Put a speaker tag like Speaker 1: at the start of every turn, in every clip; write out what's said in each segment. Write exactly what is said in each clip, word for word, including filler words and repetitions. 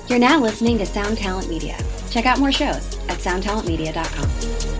Speaker 1: You're now listening to Sound Talent Media. Check out more shows at sound talent media dot com.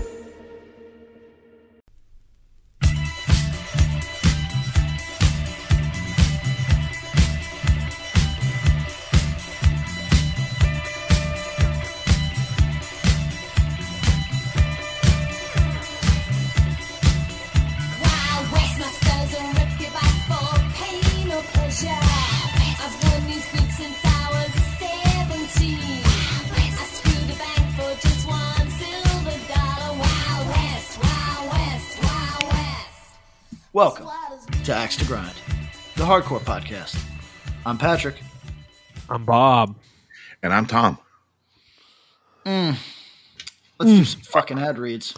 Speaker 2: Welcome to Axe to Grind, the hardcore podcast. I'm Patrick.
Speaker 3: I'm Bob.
Speaker 4: And I'm Tom.
Speaker 2: Mm. Let's mm. do some fucking ad reads.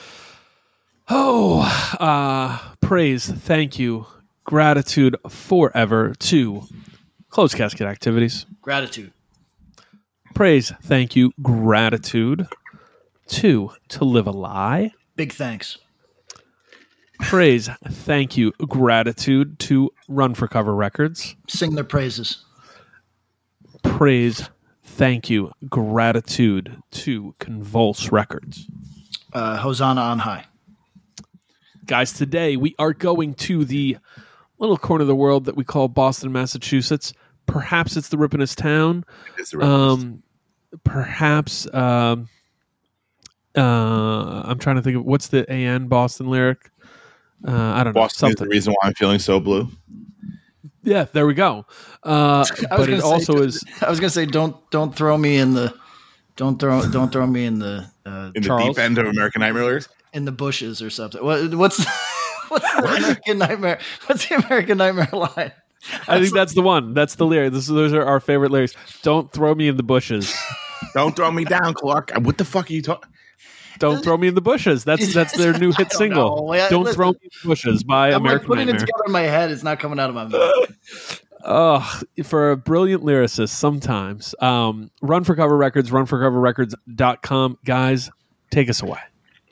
Speaker 3: Oh, uh, praise, thank you, gratitude forever to Closed Casket Activities.
Speaker 2: Gratitude.
Speaker 3: Praise, thank you, gratitude to To Live a Lie.
Speaker 2: Big thanks.
Speaker 3: Praise, thank you, gratitude to Run for Cover Records.
Speaker 2: Sing their praises.
Speaker 3: Praise, thank you, gratitude to Convulse Records.
Speaker 2: Uh, Hosanna on high.
Speaker 3: Guys, today we are going to the little corner of the world that we call Boston, Massachusetts. Perhaps it's the rippenest town.
Speaker 4: It is the rippenest.
Speaker 3: Um, perhaps, um, uh, I'm trying to think of, what's the A N Boston lyric? Uh, I don't
Speaker 4: Boston
Speaker 3: know.
Speaker 4: Is the reason why I'm feeling so blue.
Speaker 3: Yeah, there we go. Uh, but it
Speaker 2: say,
Speaker 3: also is.
Speaker 2: I was gonna say, don't don't throw me in the, don't throw don't throw me in the uh,
Speaker 4: in
Speaker 3: Charles?
Speaker 4: the deep end of American Nightmare lyrics.
Speaker 2: In the bushes or something. What, what's what's the American Nightmare? What's the American Nightmare line?
Speaker 3: I think that's the one. That's the lyric. This, those are our favorite lyrics. Don't throw me in the bushes.
Speaker 4: Don't throw me down, Clark. What the fuck are you talking?
Speaker 3: Don't throw me in the bushes. That's that's their new hit single.
Speaker 2: Know.
Speaker 3: Don't
Speaker 2: Listen,
Speaker 3: throw me in the bushes by
Speaker 2: I'm
Speaker 3: American
Speaker 2: like putting
Speaker 3: Nightmare.
Speaker 2: it together in my head. It's not coming out of my mouth.
Speaker 3: Oh, for a brilliant lyricist, sometimes. Um, Run for Cover Records, run for cover records dot com. Guys, take us away.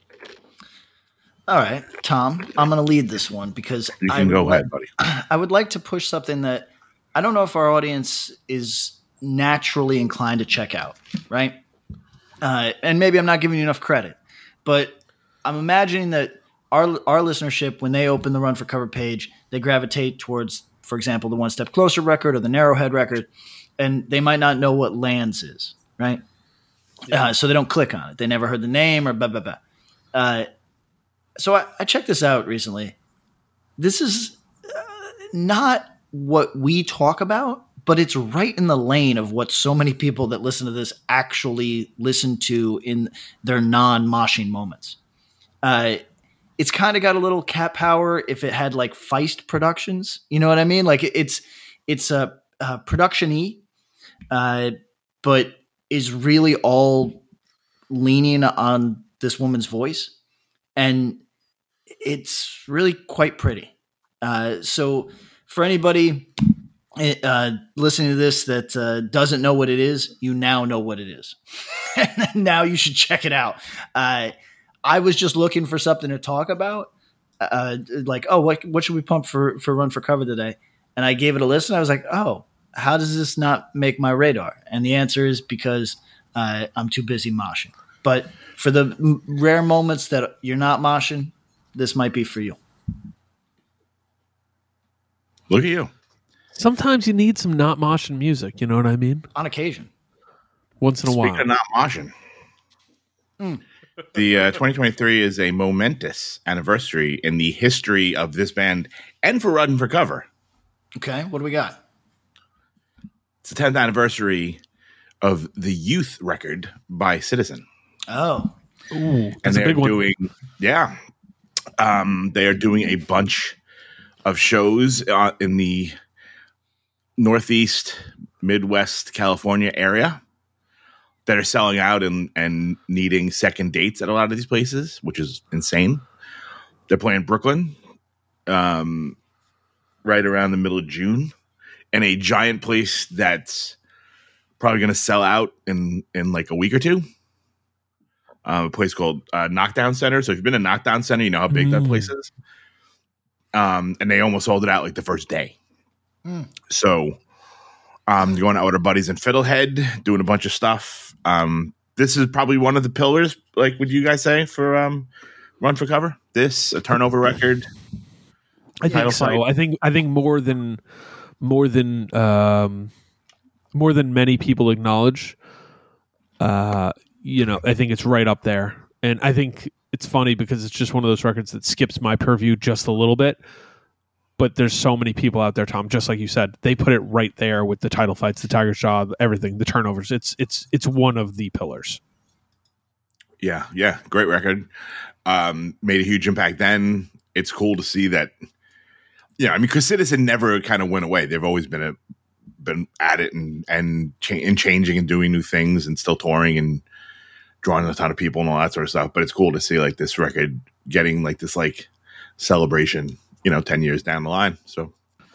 Speaker 2: All right, Tom, I'm going to lead this one because
Speaker 4: you
Speaker 2: I
Speaker 4: can go
Speaker 2: like,
Speaker 4: ahead, buddy.
Speaker 2: I would like to push something that I don't know if our audience is naturally inclined to check out, right? Uh, and maybe I'm not giving you enough credit, but I'm imagining that our our listenership, when they open the Run for Cover page, they gravitate towards, for example, the One Step Closer record or the Narrowhead record, and they might not know what Lands is, right? Yeah. Uh, so they don't click on it. They never heard the name or blah, blah, blah. Uh, so I, I checked this out recently. This is uh, not what we talk about, but it's right in the lane of what so many people that listen to this actually listen to in their non-moshing moments. Uh, it's kind of got a little Cat Power if it had like Feist Productions. You know what I mean? Like it's it's a, a production-y, uh, but is really all leaning on this woman's voice. And it's really quite pretty. Uh, so for anybody uh, listening to this that uh, doesn't know what it is, you now know what it is. And now you should check it out. Uh, I was just looking for something to talk about. Uh, like, oh, what what should we pump for, for Run for Cover today? And I gave it a listen. I was like, oh, how does this not make my radar? And the answer is because uh, I'm too busy moshing. But for the m- rare moments that you're not moshing, this might be for you.
Speaker 4: Look at you.
Speaker 3: Sometimes you need some not moshing music. You know what I mean?
Speaker 2: On occasion.
Speaker 3: Once in a
Speaker 4: Speaking
Speaker 3: while.
Speaker 4: of not moshing,
Speaker 2: mm.
Speaker 4: the uh, twenty twenty-three is a momentous anniversary in the history of this band and for Run for Cover.
Speaker 2: Okay, what do we got?
Speaker 4: It's the tenth anniversary of the Youth record by Citizen.
Speaker 2: Oh.
Speaker 3: Ooh,
Speaker 4: and they're
Speaker 3: a big one.
Speaker 4: doing, yeah, um, they are doing a bunch of shows uh, in the Northeast, Midwest California area that are selling out and, and needing second dates at a lot of these places, which is insane. They're playing Brooklyn um, right around the middle of June in a giant place that's probably going to sell out in, in like a week or two. Um, a place called uh, Knockdown Center. So if you've been to Knockdown Center, you know how big mm. that place is. Um, and they almost sold it out like the first day. Mm. So Um, going out with our buddies in Fiddlehead, doing a bunch of stuff. Um, this is probably one of the pillars, like would you guys say, for um, Run for Cover? This, a turnover record.
Speaker 3: I think so. Fight. I think I think more than more than um, more than many people acknowledge. Uh, you know, I think it's right up there, and I think it's funny because it's just one of those records that skips my purview just a little bit. But there's so many people out there, Tom. Just like you said, they put it right there with the title fights, the Tiger's Jaw, everything, the turnovers. It's it's it's one of the pillars.
Speaker 4: Yeah, yeah, great record. Um, made a huge impact then. It's cool to see that. Yeah, I mean, because Citizen never kind of went away. They've always been a, been at it and and, cha- and changing and doing new things and still touring and drawing a ton of people and all that sort of stuff. But it's cool to see like this record getting like this like celebration. You know, ten years down the line. So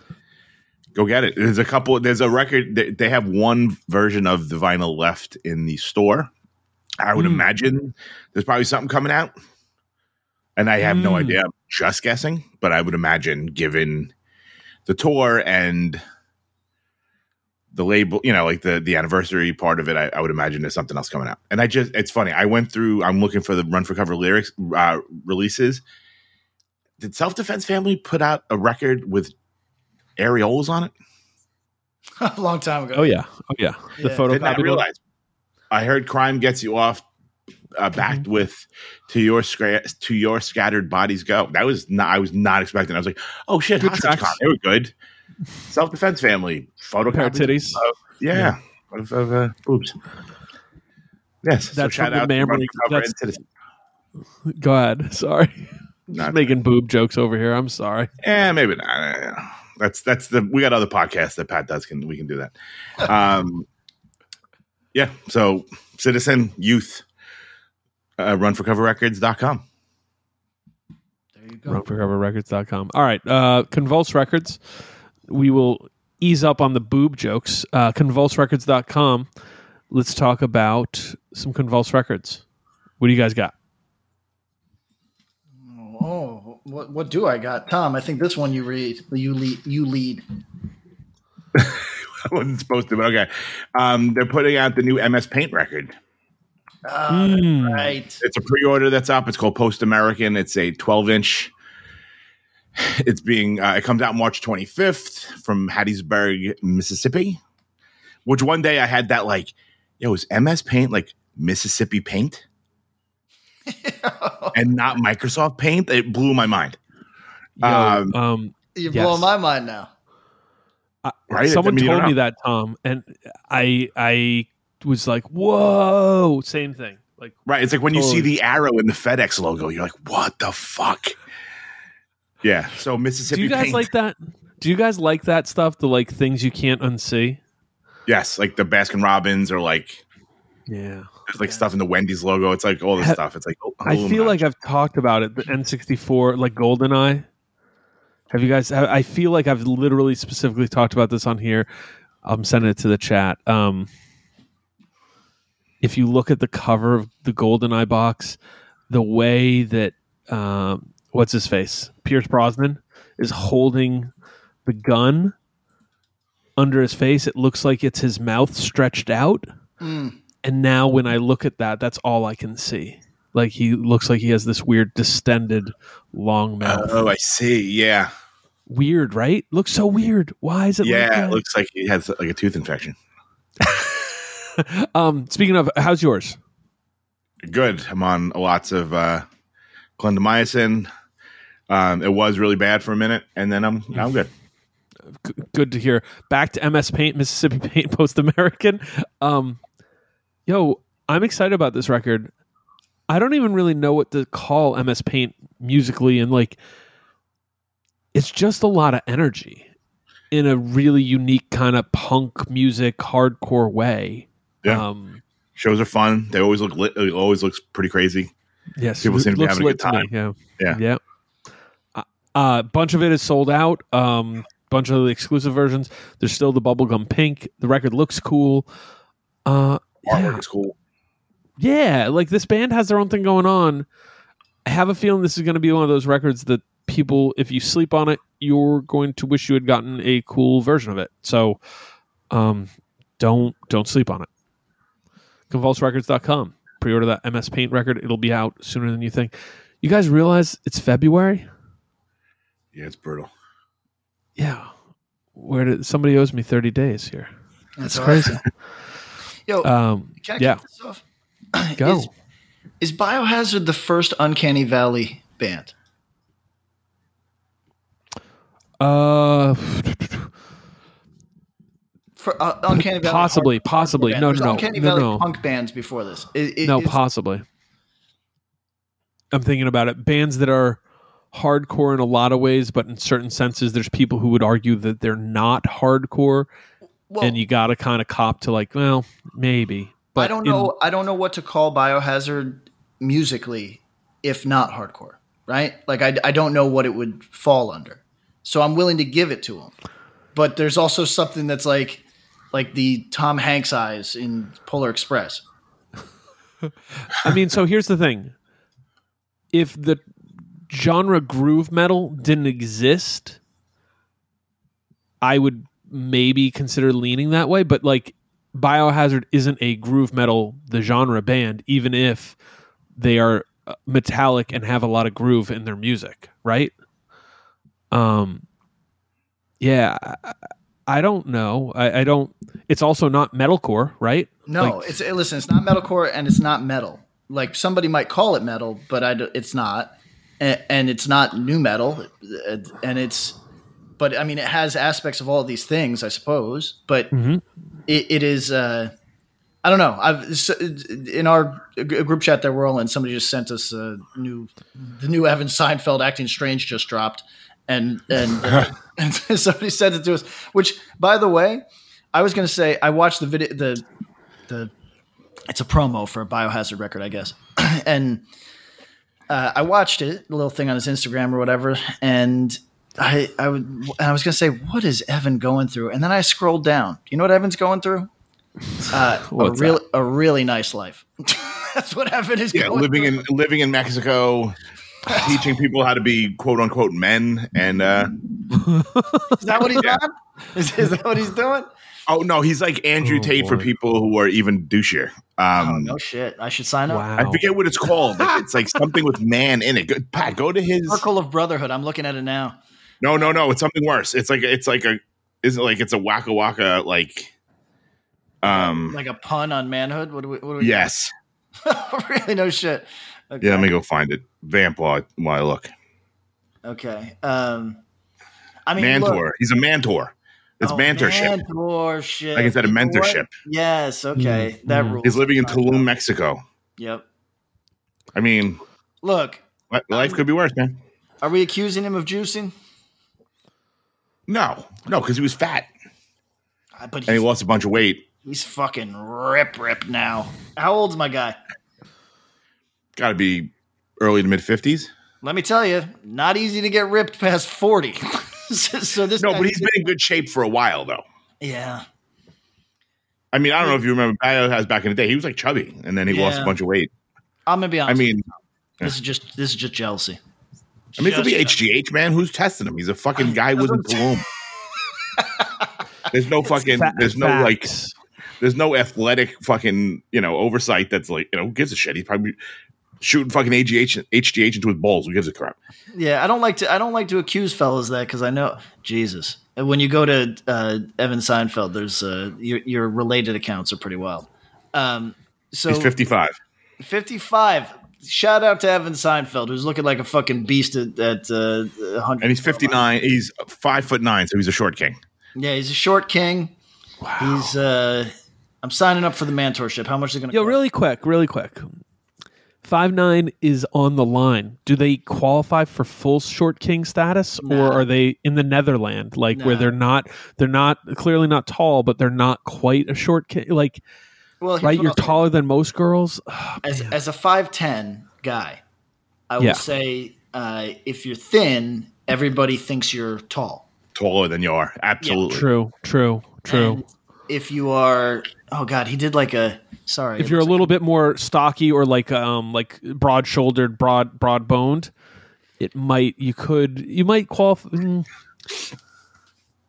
Speaker 4: go get it. There's a couple, there's a record, they, they have one version of the vinyl left in the store. I would mm. imagine there's probably something coming out. And I have mm. no idea. I'm just guessing. But I would imagine, given the tour and the label, you know, like the, the anniversary part of it, I, I would imagine there's something else coming out. And I just, it's funny. I went through, I'm looking for the Run for Cover lyrics uh, releases. Did Self Defense Family put out a record with areolas on it?
Speaker 2: A long time ago.
Speaker 3: Oh yeah, oh yeah. The
Speaker 2: yeah.
Speaker 3: photo.
Speaker 4: Did not realize. I heard "Crime Gets You Off" uh, backed mm-hmm. with "To Your Scra- To Your Scattered Bodies Go." That was not. I was not expecting. I was like, "Oh shit, Hostage Con. They were good." Self Defense Family photo
Speaker 3: titties.
Speaker 4: Of, yeah, yeah. Of, of uh, boobs. Yes,
Speaker 3: that's
Speaker 4: so shout out
Speaker 3: memory.
Speaker 4: To
Speaker 3: Go ahead. Sorry. Just
Speaker 4: Not
Speaker 3: making boob jokes over here. I'm sorry.
Speaker 4: Yeah, maybe not. That's that's the we got other podcasts that Pat does. Can we can do that? Um, yeah. So Citizen Youth, uh, run for cover records dot com.
Speaker 2: There you go.
Speaker 3: run for cover records dot com. All right. Uh, Convulse Records. We will ease up on the boob jokes. Uh, convulse records dot com. Let's talk about some Convulse records. What do you guys got?
Speaker 2: Oh, what what do I got, Tom? I think this one you read. You lead. You lead.
Speaker 4: I wasn't supposed to, but okay. Um, they're putting out the new M S Paint record.
Speaker 2: Oh, mm. Right.
Speaker 4: It's a pre-order that's up. It's called Post American. It's a twelve inch. It's being. Uh, it comes out March twenty-fifth from Hattiesburg, Mississippi. Which one day I had that like, yo, is M S Paint like Mississippi Paint? And not Microsoft Paint. It blew my mind.
Speaker 3: Yo, um, um,
Speaker 2: You're
Speaker 3: yes.
Speaker 2: blowing my mind now.
Speaker 3: Uh, right? Someone I mean, told me that, Tom, and I I was like, "Whoa!" Same thing. Like,
Speaker 4: right? It's like when totally. you see the arrow in the FedEx logo, you're like, "What the fuck?" Yeah. So Mississippi.
Speaker 3: Do you guys
Speaker 4: Paint.
Speaker 3: like that? Do you guys like that stuff? The like things you can't unsee.
Speaker 4: Yes, like the Baskin Robbins or like.
Speaker 3: Yeah.
Speaker 4: There's like stuff in the Wendy's logo. It's like all this ha- stuff. It's like oh,
Speaker 3: I feel like I've talked about it. The N sixty-four, like GoldenEye. Have you guys? I feel like I've literally specifically talked about this on here. I'm sending it to the chat. Um, if you look at the cover of the GoldenEye box, the way that um, what's his face, Pierce Brosnan, is holding the gun under his face, it looks like it's his mouth stretched out.
Speaker 2: Mm.
Speaker 3: And now when I look at that, that's all I can see. Like he looks like he has this weird distended long mouth.
Speaker 4: Oh, I see. Yeah.
Speaker 3: Weird, right? Looks so weird. Why is it
Speaker 4: yeah,
Speaker 3: like that?
Speaker 4: Yeah, it looks like he has like a tooth infection.
Speaker 3: um, speaking of, how's yours?
Speaker 4: Good. I'm on lots of uh, clindamycin. Um, it was really bad for a minute, and then I'm now I'm good.
Speaker 3: Good to hear. Back to M S Paint, Mississippi Paint, Post American. Um, yo, I'm excited about this record. I don't even really know what to call M S Paint musically, and like, it's just a lot of energy in a really unique kind of punk music, hardcore way.
Speaker 4: Yeah, um, shows are fun. They always look lit. It always looks pretty crazy.
Speaker 3: Yes,
Speaker 4: people seem to be having a good time.
Speaker 3: Me, yeah,
Speaker 4: yeah,
Speaker 3: yeah. A uh, uh, bunch of it is sold out. Um, bunch of the exclusive versions. There's still the bubblegum pink. The record looks cool. Uh,
Speaker 4: Artwork
Speaker 3: yeah.
Speaker 4: is cool.
Speaker 3: Yeah, like this band has their own thing going on. I have a feeling this is going to be one of those records that people, if you sleep on it, you're going to wish you had gotten a cool version of it. So, Um, don't don't sleep on it. convulse records dot com. Pre-order that M S Paint record. It'll be out sooner than you think. You guys realize it's February?
Speaker 4: Yeah, it's brutal.
Speaker 3: Yeah. Where did somebody owes me thirty days here?
Speaker 2: That's
Speaker 3: That's crazy.
Speaker 2: Yo,
Speaker 3: Um,
Speaker 2: can I
Speaker 3: yeah.
Speaker 2: kick this off?
Speaker 3: Go.
Speaker 2: Is, is Biohazard the first Uncanny Valley band?
Speaker 3: Uh,
Speaker 2: For uh, Uncanny Valley,
Speaker 3: possibly,
Speaker 2: hard-
Speaker 3: possibly.
Speaker 2: hardcore
Speaker 3: No,
Speaker 2: band.
Speaker 3: no,
Speaker 2: There's
Speaker 3: no,
Speaker 2: Uncanny
Speaker 3: no,
Speaker 2: Valley
Speaker 3: no.
Speaker 2: punk bands before this. It, it,
Speaker 3: no,
Speaker 2: is-
Speaker 3: possibly. I'm thinking about it. Bands that are hardcore in a lot of ways, but in certain senses, there's people who would argue that they're not hardcore,
Speaker 2: well,
Speaker 3: and you got to kind of cop to like, well, maybe. But
Speaker 2: I don't
Speaker 3: in-
Speaker 2: know. I don't know what to call Biohazard musically, if not hardcore. Right? Like I, I don't know what it would fall under. So I'm willing to give it to them. But there's also something that's like, like the Tom Hanks eyes in Polar Express.
Speaker 3: I mean, so here's the thing. If the genre groove metal didn't exist, I would maybe consider leaning that way. But like Biohazard isn't a groove metal, the genre band, even if they are metallic and have a lot of groove in their music, right? Um, yeah, I, I don't know. I, I don't. It's also not metalcore, right?
Speaker 2: No,
Speaker 3: Like-
Speaker 2: it's listen. It's not metalcore and it's not metal. Like somebody might call it metal, but I, d- it's not, and, and it's not new metal, and it's. But I mean, it has aspects of all of these things, I suppose. But
Speaker 3: Mhm.
Speaker 2: it, it is. Uh, I don't know. I've so, in our g- group chat that we're all in, somebody just sent us a new, the new Evan Seinfeld Acting Strange just dropped, and and, uh, and somebody sent it to us. Which, by the way, I was going to say I watched the video. The the it's a promo for a Biohazard record, I guess, and uh, I watched it, a little thing on his Instagram or whatever, and I I would and I was going to say, what is Evan going through? And then I scrolled down. You know what Evan's going through? Uh, a
Speaker 3: What's
Speaker 2: real a really nice life. That's what Evan is
Speaker 4: Yeah,
Speaker 2: going
Speaker 4: living
Speaker 2: through.
Speaker 4: in living in Mexico, teaching people how to be quote unquote men, and uh,
Speaker 2: Is that what he's
Speaker 4: Yeah.
Speaker 2: on? Is, is that what he's doing?
Speaker 4: oh no, he's like Andrew
Speaker 3: Oh,
Speaker 4: Tate for
Speaker 3: boy.
Speaker 4: people who are even douchier. Um,
Speaker 2: Oh no shit! I should sign up.
Speaker 3: Wow.
Speaker 4: I forget what it's called. It's like something with man in it. Go, Pat, go to his.
Speaker 2: Circle of Brotherhood. I'm looking at it now.
Speaker 4: No, no, no. It's something worse. It's like it's like a. Isn't it like it's a waka waka like. Um.
Speaker 2: Like a pun on manhood. What do we? What do we
Speaker 4: Yes.
Speaker 2: really no shit. Okay.
Speaker 4: Yeah. Let me go find it. Vamp while I, while I look.
Speaker 2: Okay. Um, I mean,
Speaker 4: Mantor.
Speaker 2: look-
Speaker 4: He's a mentor. It's
Speaker 2: Oh,
Speaker 4: mentorship.
Speaker 2: Mentorship.
Speaker 4: Like instead of
Speaker 2: You know what?
Speaker 4: mentorship.
Speaker 2: Yes. Okay.
Speaker 3: Mm,
Speaker 2: That
Speaker 3: mm.
Speaker 2: rules.
Speaker 4: He's living in Tulum, Mexico.
Speaker 2: Yep.
Speaker 4: I mean,
Speaker 2: Look,
Speaker 4: li- life could be worse, man.
Speaker 2: are we accusing him of juicing?
Speaker 4: No, no, because he was fat
Speaker 2: Uh, But
Speaker 4: and he
Speaker 2: he's,
Speaker 4: lost a bunch of weight.
Speaker 2: he's fucking rip rip now. How old's my guy?
Speaker 4: Got to be early to mid fifties.
Speaker 2: Let me tell you, not easy to get ripped past forty. so, so this
Speaker 4: No,
Speaker 2: guy-
Speaker 4: but he's been in good shape for a while, though.
Speaker 2: yeah.
Speaker 4: I mean, I don't know if you remember Biohazard back in the day. He was like chubby, and then he lost a
Speaker 2: Yeah.
Speaker 4: bunch of weight.
Speaker 2: I'm gonna be
Speaker 4: I
Speaker 2: honest.
Speaker 4: mean,
Speaker 2: this is just this is just jealousy.
Speaker 4: I mean, it could be
Speaker 2: Just-
Speaker 4: H G H, man. Who's testing him? He's a fucking guy with a Tulum. There's no fucking.
Speaker 3: Fa-
Speaker 4: There's no like.
Speaker 3: facts.
Speaker 4: There's no athletic fucking you know oversight that's like you know who gives a shit. He's probably shooting fucking H G H H G H into his balls. Who gives a crap?
Speaker 2: Yeah, I don't like to. I don't like to accuse fellas of that because I know Jesus. When you go to uh, Evan Seinfeld, there's uh, your, your related accounts are pretty wild. Um, so
Speaker 4: He's fifty-five.
Speaker 2: fifty-five. Shout out to Evan Seinfeld, who's looking like a fucking beast at, at uh, one hundred.
Speaker 4: And he's fifty-nine. He's five foot nine, so he's a short king.
Speaker 2: Yeah, he's a short king. Wow. He's. Uh, I'm signing up for the mentorship. How much is it going to
Speaker 3: Yo,
Speaker 2: cost?
Speaker 3: really quick, really quick. Five nine is on the line. Do they qualify for full short king status,
Speaker 2: Nah.
Speaker 3: or are they in the Netherlands, like where
Speaker 2: Nah.
Speaker 3: they're not? They're not clearly not tall, but they're not quite a short king. Like,
Speaker 2: Well, here's
Speaker 3: right?
Speaker 2: what
Speaker 3: You're
Speaker 2: I'll say.
Speaker 3: taller than most girls. Oh,
Speaker 2: As
Speaker 3: man.
Speaker 2: as a five ten guy, I will
Speaker 3: Yeah.
Speaker 2: say uh, if you're thin, everybody thinks you're tall.
Speaker 4: Taller than you are. Absolutely.
Speaker 3: True, true, true.
Speaker 2: And if you are, oh god, he did like a. Sorry,
Speaker 3: If you're a little bit more stocky or like um like broad shouldered, broad broad boned, it might you could you might qualify. mm,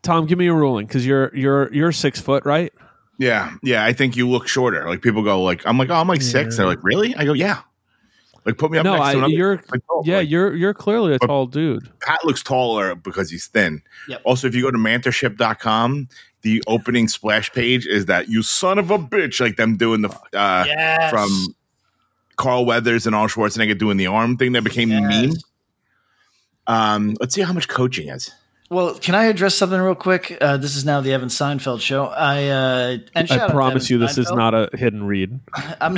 Speaker 3: Tom, give me a ruling because you're you're you're six foot, right?
Speaker 4: Yeah, yeah. I think you look shorter. Like people go, like I'm like, oh, I'm like six.
Speaker 3: Yeah.
Speaker 4: They're like, really? I go, yeah. Like put me up
Speaker 3: No,
Speaker 4: next
Speaker 3: I,
Speaker 4: to another.
Speaker 3: you're
Speaker 4: like, oh,
Speaker 3: yeah,
Speaker 4: like,
Speaker 3: you're you're clearly a
Speaker 4: but-
Speaker 3: tall dude.
Speaker 4: Pat looks taller because he's thin.
Speaker 2: Yep.
Speaker 4: Also, if you go to mentorship dot com, the opening splash page is that you son of a bitch, like them doing the uh,
Speaker 2: Yes.
Speaker 4: from Carl Weathers and Arnold Schwarzenegger doing the arm thing that became a
Speaker 2: Yes.
Speaker 4: meme. Um, let's see how much coaching is.
Speaker 2: Well, can I address something real quick? Uh, this is now the Evan Seinfeld show. I uh, and shout out
Speaker 3: I
Speaker 2: to
Speaker 3: promise you,
Speaker 2: Evan
Speaker 3: this is
Speaker 2: Seinfeld.
Speaker 3: not a hidden read.
Speaker 2: I'm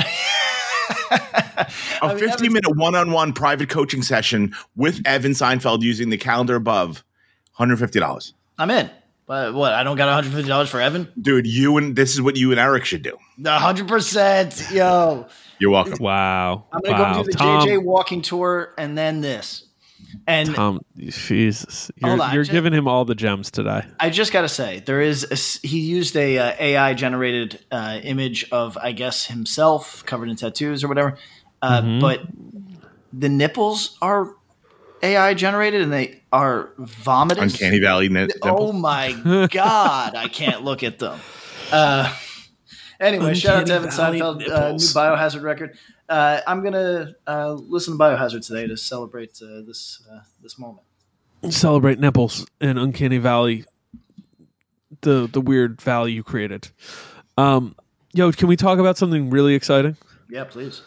Speaker 4: A fifty minute one on one private coaching session with Evan Seinfeld using the calendar above, one hundred fifty dollars.
Speaker 2: I'm in. But what? I don't got one hundred fifty dollars for Evan?
Speaker 4: Dude, you and this is what you and Eric should do.
Speaker 2: one hundred percent. Yo.
Speaker 4: You're welcome.
Speaker 3: Wow,
Speaker 2: I'm going to
Speaker 3: wow.
Speaker 2: go do the
Speaker 3: Tom,
Speaker 2: J J walking tour and then this. And
Speaker 3: Tom, Jesus, you're,
Speaker 2: Hold on,
Speaker 3: you're
Speaker 2: just-
Speaker 3: giving him all the gems today.
Speaker 2: I just got to say, there is a s he used a uh, A I generated uh, image of, I guess, himself covered in tattoos or whatever. Uh,
Speaker 3: Mhm.
Speaker 2: But the nipples are A I generated and they are vomitous.
Speaker 4: Uncanny Valley. Net,
Speaker 2: Oh my God, I can't look at them. Uh, anyway, shout out to Evan
Speaker 3: Uncanny
Speaker 2: Seinfeld,
Speaker 3: Valley
Speaker 2: uh, new
Speaker 3: nipples.
Speaker 2: Biohazard record. Uh, I'm going to uh, listen to Biohazard today to celebrate uh, this uh, this moment.
Speaker 3: Celebrate nipples and Uncanny Valley, the the weird valley you created. Um, yo, can we talk about something really exciting?
Speaker 2: Yeah, please.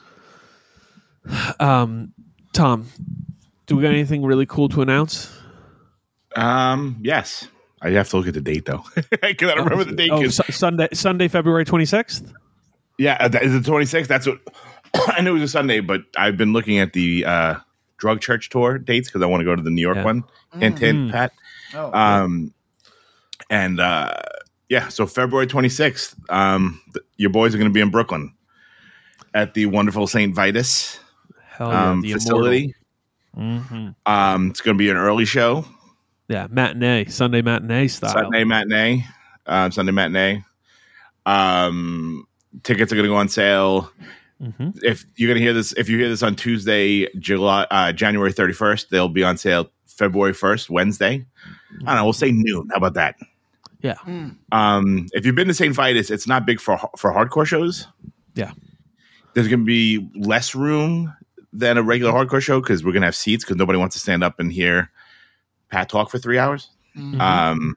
Speaker 3: Um, Tom, do we got anything really cool to announce?
Speaker 4: Um, yes. I have to look at the date though, because I don't remember the date.
Speaker 3: Oh,
Speaker 4: 'cause-
Speaker 3: Su- Sunday, Sunday, February twenty-sixth.
Speaker 4: yeah, uh, that is the twenty-sixth. That's what I knew it was a Sunday, but I've been looking at the uh, Drug Church tour dates because I want to go to the New York
Speaker 3: Yeah.
Speaker 4: one. Hint, hint,
Speaker 3: Mm.
Speaker 4: Pat.
Speaker 2: Oh,
Speaker 4: Um, and uh, yeah, so February twenty-sixth, um, th- your boys are going to be in Brooklyn at the wonderful Saint Vitus
Speaker 3: Hell yeah,
Speaker 4: um,
Speaker 3: the
Speaker 4: facility.
Speaker 3: hmm
Speaker 4: Um, it's going to be an early show,
Speaker 3: Yeah, matinee, Sunday matinee style.
Speaker 4: Sunday matinee, uh, Sunday matinee. Um, tickets are going to go on sale.
Speaker 3: hmm
Speaker 4: If you're going to hear this, if you hear this on Tuesday, July, uh, January thirty-first, they'll be on sale February first, Wednesday. I don't know. We'll say noon. How about that?
Speaker 3: Yeah,
Speaker 4: Um, if you've been to Saint Vitus, it's not big for for hardcore shows.
Speaker 3: yeah.
Speaker 4: There's going to be less room than a regular hardcore show because we're going to have seats because nobody wants to stand up and hear Pat talk for three hours.
Speaker 2: Mhm.
Speaker 4: Um,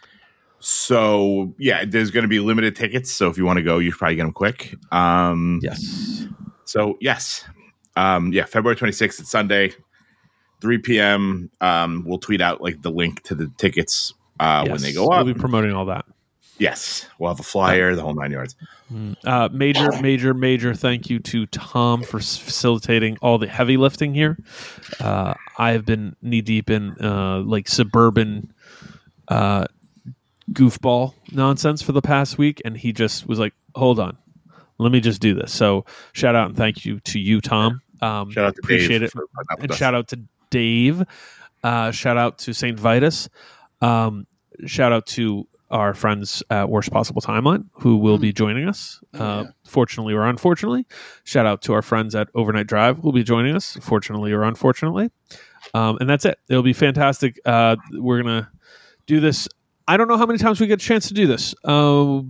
Speaker 4: so yeah, there's going to be limited tickets. So if you want to go, you should probably get them quick. Um,
Speaker 3: Yes.
Speaker 4: So yes, um, yeah, February twenty-sixth, it's Sunday, three p.m. Um, we'll tweet out like the link to the tickets uh, when
Speaker 3: Yes.
Speaker 4: they go up.
Speaker 3: We'll be promoting all that.
Speaker 4: Yes, we'll have a flyer, the whole nine yards.
Speaker 3: Uh, major, major, major thank you to Tom for s- facilitating all the heavy lifting here. Uh, I have been knee deep in uh, like suburban uh, goofball nonsense for the past week, and he just was like, "Hold on, let me just do this." So, shout out and thank you to you, Tom. Um,
Speaker 4: Shout out to
Speaker 3: appreciate
Speaker 4: Dave
Speaker 3: it,
Speaker 4: for putting up with
Speaker 3: and
Speaker 4: us.
Speaker 3: shout out to Dave. Uh, shout out to Saint Vitus. Um, shout out to our friends at Worst Possible Timeline who will be joining us. Uh,
Speaker 2: yeah.
Speaker 3: Fortunately or unfortunately. Shout out to our friends at Overnight Drive who will be joining us, fortunately or unfortunately. Um, and that's it. It'll be fantastic. Uh, we're going to do this. I don't know how many times we get a chance to do this. Uh,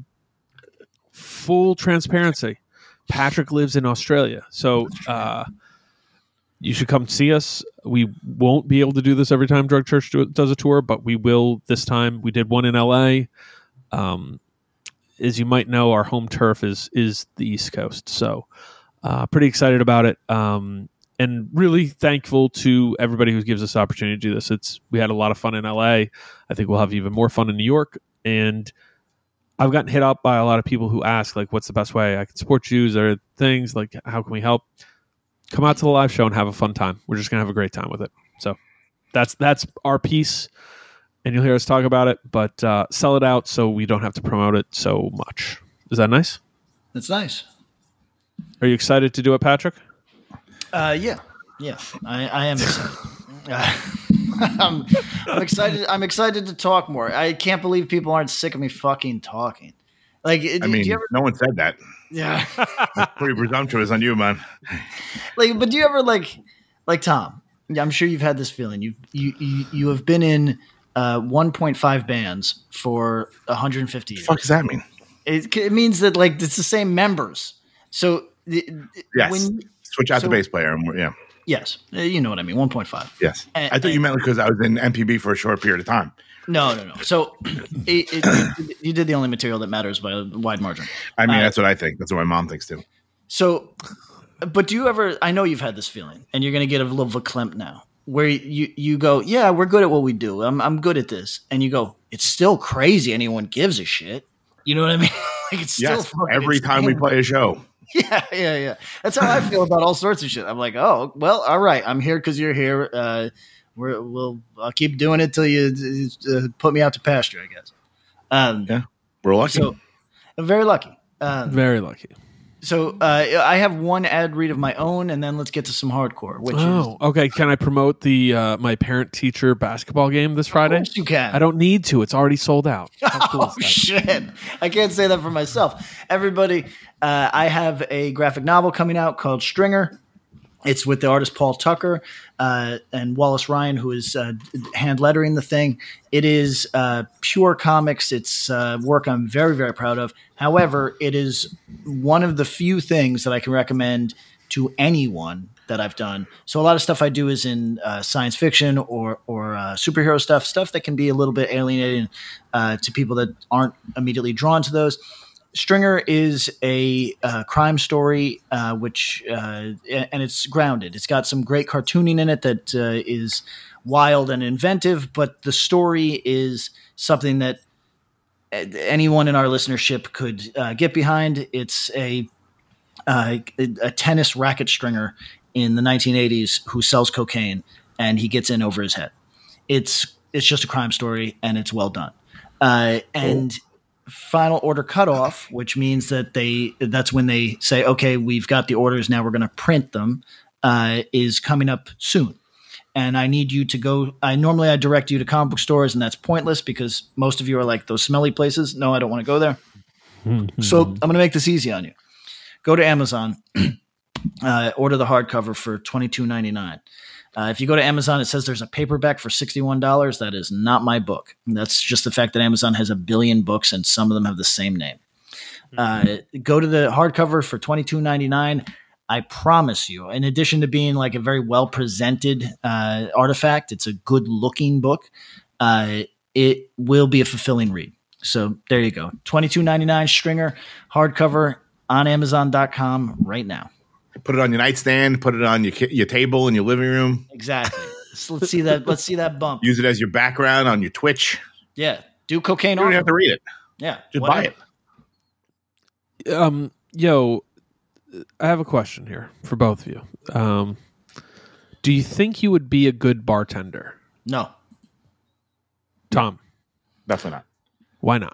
Speaker 3: full transparency. Patrick lives in Australia. So uh, you should come see us. We won't be able to do this every time Drug Church do, does a tour, but we will this time. We did one in L A. Um, as you might know, our home turf is is the East Coast. So uh, pretty excited about it. Um, and really thankful to everybody who gives us the opportunity to do this. It's we had a lot of fun in L A. I think we'll have even more fun in New York. And I've gotten hit up by a lot of people who ask, like, what's the best way I can support you? Is there things like, how can we help? Come out to the live show and have a fun time. We're just going to have a great time with it. So that's that's our piece, and you'll hear us talk about it, but uh, sell it out so we don't have to promote it so much. Is that nice?
Speaker 2: That's nice.
Speaker 3: Are you excited to do it, Patrick?
Speaker 2: Uh, yeah, yeah, I, I am excited. Uh, I'm, I'm excited. I'm excited to talk more. I can't believe people aren't sick of me fucking talking. Like,
Speaker 4: I
Speaker 2: do
Speaker 4: mean,
Speaker 2: you ever?
Speaker 4: no one said that.
Speaker 2: Yeah.
Speaker 4: Pretty presumptuous on you, man.
Speaker 2: Like, but do you ever like, like Tom? Yeah, I'm sure you've had this feeling. You you you, you have been in uh, one point five bands for one hundred fifty years.
Speaker 4: What the fuck does that mean?
Speaker 2: It, it means that like it's the same members. So the,
Speaker 4: yes,
Speaker 2: when,
Speaker 4: switch out
Speaker 2: so,
Speaker 4: the bass player. And, yeah.
Speaker 2: Yes, you know what I mean. one point five.
Speaker 4: Yes,
Speaker 2: and,
Speaker 4: I thought
Speaker 2: and,
Speaker 4: you meant because I was in M P B for a short period of time.
Speaker 2: No, no, no. So it, it, it, you did the only material that matters by a wide margin.
Speaker 4: I mean,
Speaker 2: uh,
Speaker 4: that's what I think. That's what my mom thinks too.
Speaker 2: So, but do you ever? I know you've had this feeling, and you're going to get a little verklempt now, where you you go, yeah, we're good at what we do. I'm I'm good at this, and you go, it's still crazy. Anyone gives a shit. You know what I mean? Like it's still
Speaker 4: yes, every time we play a show.
Speaker 2: Yeah, yeah, yeah. That's how I feel about all sorts of shit. I'm like, oh, well, all right. I'm here because you're here. Uh, we're, we'll, I'll keep doing it till you uh, put me out to pasture, I guess. Um,
Speaker 4: yeah, we're lucky.
Speaker 2: So, I'm very lucky. Um,
Speaker 3: very lucky.
Speaker 2: So uh, I have one ad read of my own, and then let's get to some hardcore. Which
Speaker 3: oh,
Speaker 2: is,
Speaker 3: okay. Can I promote the uh, my parent teacher basketball game this Friday?
Speaker 2: Of course you can.
Speaker 3: I don't need to. It's already sold out. Cool
Speaker 2: oh shit! I can't say that for myself. Everybody, uh, I have a graphic novel coming out called Stringer. It's with the artist Paul Tucker uh, and Wallace Ryan, who is uh, hand lettering the thing. It is uh, pure comics. It's uh, work I'm very, very proud of. However, it is one of the few things that I can recommend to anyone that I've done. So a lot of stuff I do is in uh, science fiction or or uh, superhero stuff, stuff that can be a little bit alienating uh, to people that aren't immediately drawn to those. Stringer is a uh, crime story, uh, which uh, and it's grounded. It's got some great cartooning in it that uh, is wild and inventive, but the story is something that anyone in our listenership could uh, get behind. It's a, uh, a tennis racket stringer in the nineteen eighties who sells cocaine, and he gets in over his head. It's it's just a crime story, and it's well done. Uh, and oh. Final order cutoff, which means that they that's when they say, okay, we've got the orders, now we're going to print them, uh, is coming up soon. And I need you to go. I normally I direct you to comic book stores, and that's pointless because most of you are like those smelly places. No, I don't want to go there. So I'm going to make this easy on you. Go to Amazon, uh, order the hardcover for twenty-two ninety-nine. Uh, if you go to Amazon, it says there's a paperback for sixty-one dollars. That is not my book. That's just the fact that Amazon has a billion books and some of them have the same name. Uh, go to the hardcover for twenty-two ninety-nine. I promise you, in addition to being like a very well presented uh, artifact, it's a good looking book. Uh, it will be a fulfilling read. So there you go. twenty-two ninety-nine Stringer hardcover on Amazon dot com right now.
Speaker 4: Put it on your nightstand. Put it on your your table in your living room.
Speaker 2: Exactly. So let's see that. Let's see that bump.
Speaker 4: Use it as your background on your Twitch.
Speaker 2: Yeah. Do cocaine.
Speaker 4: You don't have to read it.
Speaker 2: Yeah.
Speaker 4: Just
Speaker 2: whatever.
Speaker 4: buy it.
Speaker 3: Um. Yo, I have a question here for both of you. Um, do you think you would be a good bartender?
Speaker 2: No.
Speaker 3: Tom.
Speaker 4: Definitely not.
Speaker 3: Why not?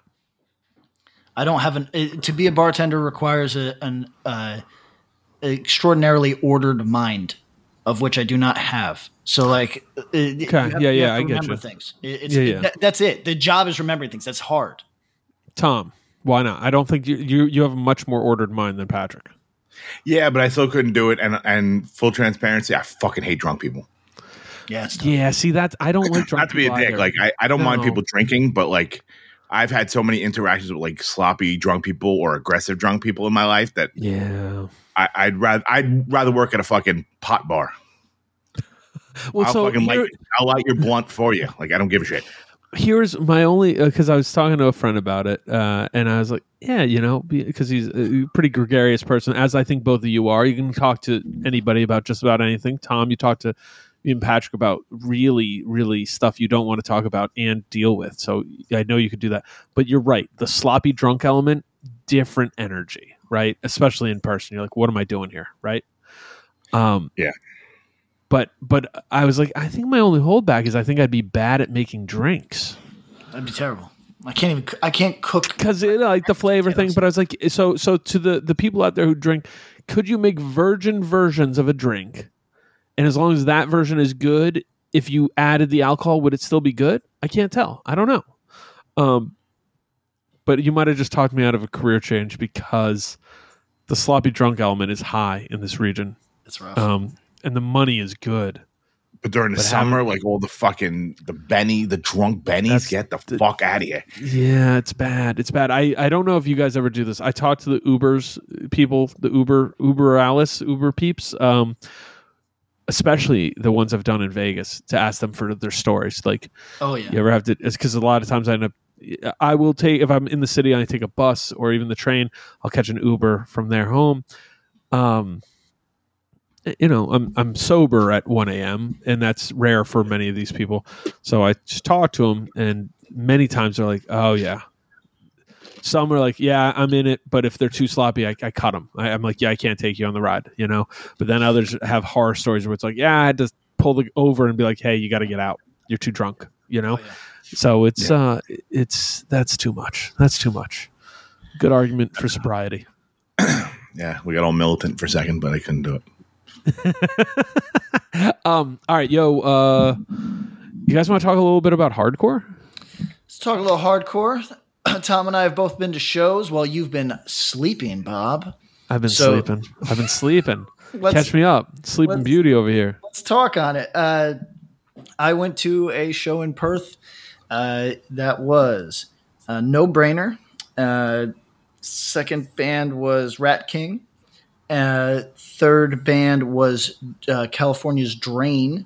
Speaker 2: I don't have an. It, to be a bartender requires a, an uh, extraordinarily ordered mind, of which I do not have. So, like, okay.
Speaker 3: have, yeah, yeah, I get you.
Speaker 2: Things. It, it's,
Speaker 3: yeah, yeah.
Speaker 2: It, that, that's it. The job is remembering things. That's hard.
Speaker 3: Tom, why not? I don't think you you you have a much more ordered mind than Patrick.
Speaker 4: Yeah, but I still couldn't do it. And and full transparency, I fucking hate drunk people.
Speaker 2: Yeah,
Speaker 3: yeah. See, that's I don't like drunk.
Speaker 4: Not to be a dick.
Speaker 3: Either.
Speaker 4: Like I, I don't
Speaker 3: no.
Speaker 4: mind people drinking, but like I've had so many interactions with like sloppy drunk people or aggressive drunk people in my life that
Speaker 3: yeah,
Speaker 4: I, I'd rather I'd rather work at a fucking pot bar.
Speaker 3: Well,
Speaker 4: I'll
Speaker 3: so
Speaker 4: fucking light, I'll light your blunt for you. Like I don't give a shit.
Speaker 3: Here's my only because uh, I was talking to a friend about it, uh, and I was like, yeah, you know, because he's a pretty gregarious person, as I think both of you are. You can talk to anybody about just about anything. Tom, you talk to me and Patrick about really, really stuff you don't want to talk about and deal with. So I know you could do that. But you're right. The sloppy drunk element, different energy, right? Especially in person. You're like, what am I doing here, right? Um,
Speaker 4: yeah.
Speaker 3: But but I was like, I think my only holdback is I think I'd be bad at making drinks.
Speaker 2: That'd be terrible. I can't even. I can't cook
Speaker 3: because you know, like the flavor thing. But I was like, so so to the the people out there who drink, could you make virgin versions of a drink? And as long as that version is good, if you added the alcohol, would it still be good? I can't tell. I don't know. Um, but you might have just talked me out of a career change because the sloppy drunk element is high in this region.
Speaker 2: That's rough.
Speaker 3: Um, and the money is good.
Speaker 4: But during the but summer, like all the fucking the Benny, the drunk Bennies, get the, the fuck out of here.
Speaker 3: Yeah, it's bad. It's bad. I, I don't know if you guys ever do this. I talk to the Ubers people, the Uber Uber Alice, Uber peeps, um, especially the ones I've done in Vegas, to ask them for their stories. Like,
Speaker 2: oh yeah,
Speaker 3: you ever have to? It's because a lot of times I end up. I will take if I'm in the city and I take a bus or even the train. I'll catch an Uber from their home. Um. You know, I'm I'm sober at one a.m. and that's rare for many of these people. So I just talk to them, and many times they're like, "Oh yeah." Some are like, "Yeah, I'm in it," but if they're too sloppy, I, I cut them. I, I'm like, "Yeah, I can't take you on the ride," you know. But then others have horror stories where it's like, "Yeah, I had to pull the over and be like, hey, you got to get out. You're too drunk," you know. Oh, yeah. So it's yeah. uh, it's that's too much. That's too much. Good argument for sobriety.
Speaker 4: Yeah, we got all militant for a second, but I couldn't do it.
Speaker 3: um. All right, yo. Uh, you guys want to talk a little bit about hardcore?
Speaker 2: Let's talk a little hardcore. Tom and I have both been to shows while you've been sleeping, Bob.
Speaker 3: I've been so, sleeping. I've been sleeping. Catch me up, Sleeping Beauty over here.
Speaker 2: Let's talk on it. Uh, I went to a show in Perth. Uh, that was a no-brainer. Uh, second band was Rat King. Uh, third band was uh, California's Drain,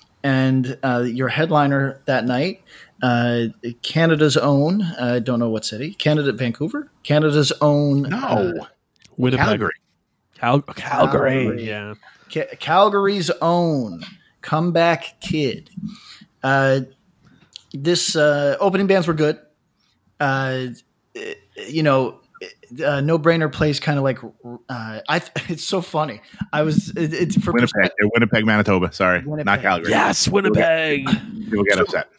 Speaker 2: and uh, your headliner that night, uh, Canada's own. I uh, don't know what city. Canada, Vancouver. Canada's own.
Speaker 4: No,
Speaker 2: uh,
Speaker 3: Winnipeg.
Speaker 4: Calgary.
Speaker 3: Cal- Calgary.
Speaker 2: Calgary.
Speaker 3: Yeah.
Speaker 2: Ca- Calgary's own Comeback Kid. Uh, this uh, opening bands were good. Uh, you know. Uh, No Brainer plays kind of like uh, I. It's so funny. I was it, it's for
Speaker 4: Winnipeg, Winnipeg, Manitoba. Sorry, Winnipeg. Not Calgary.
Speaker 3: Yes, Winnipeg.
Speaker 4: People get
Speaker 2: so,
Speaker 4: upset.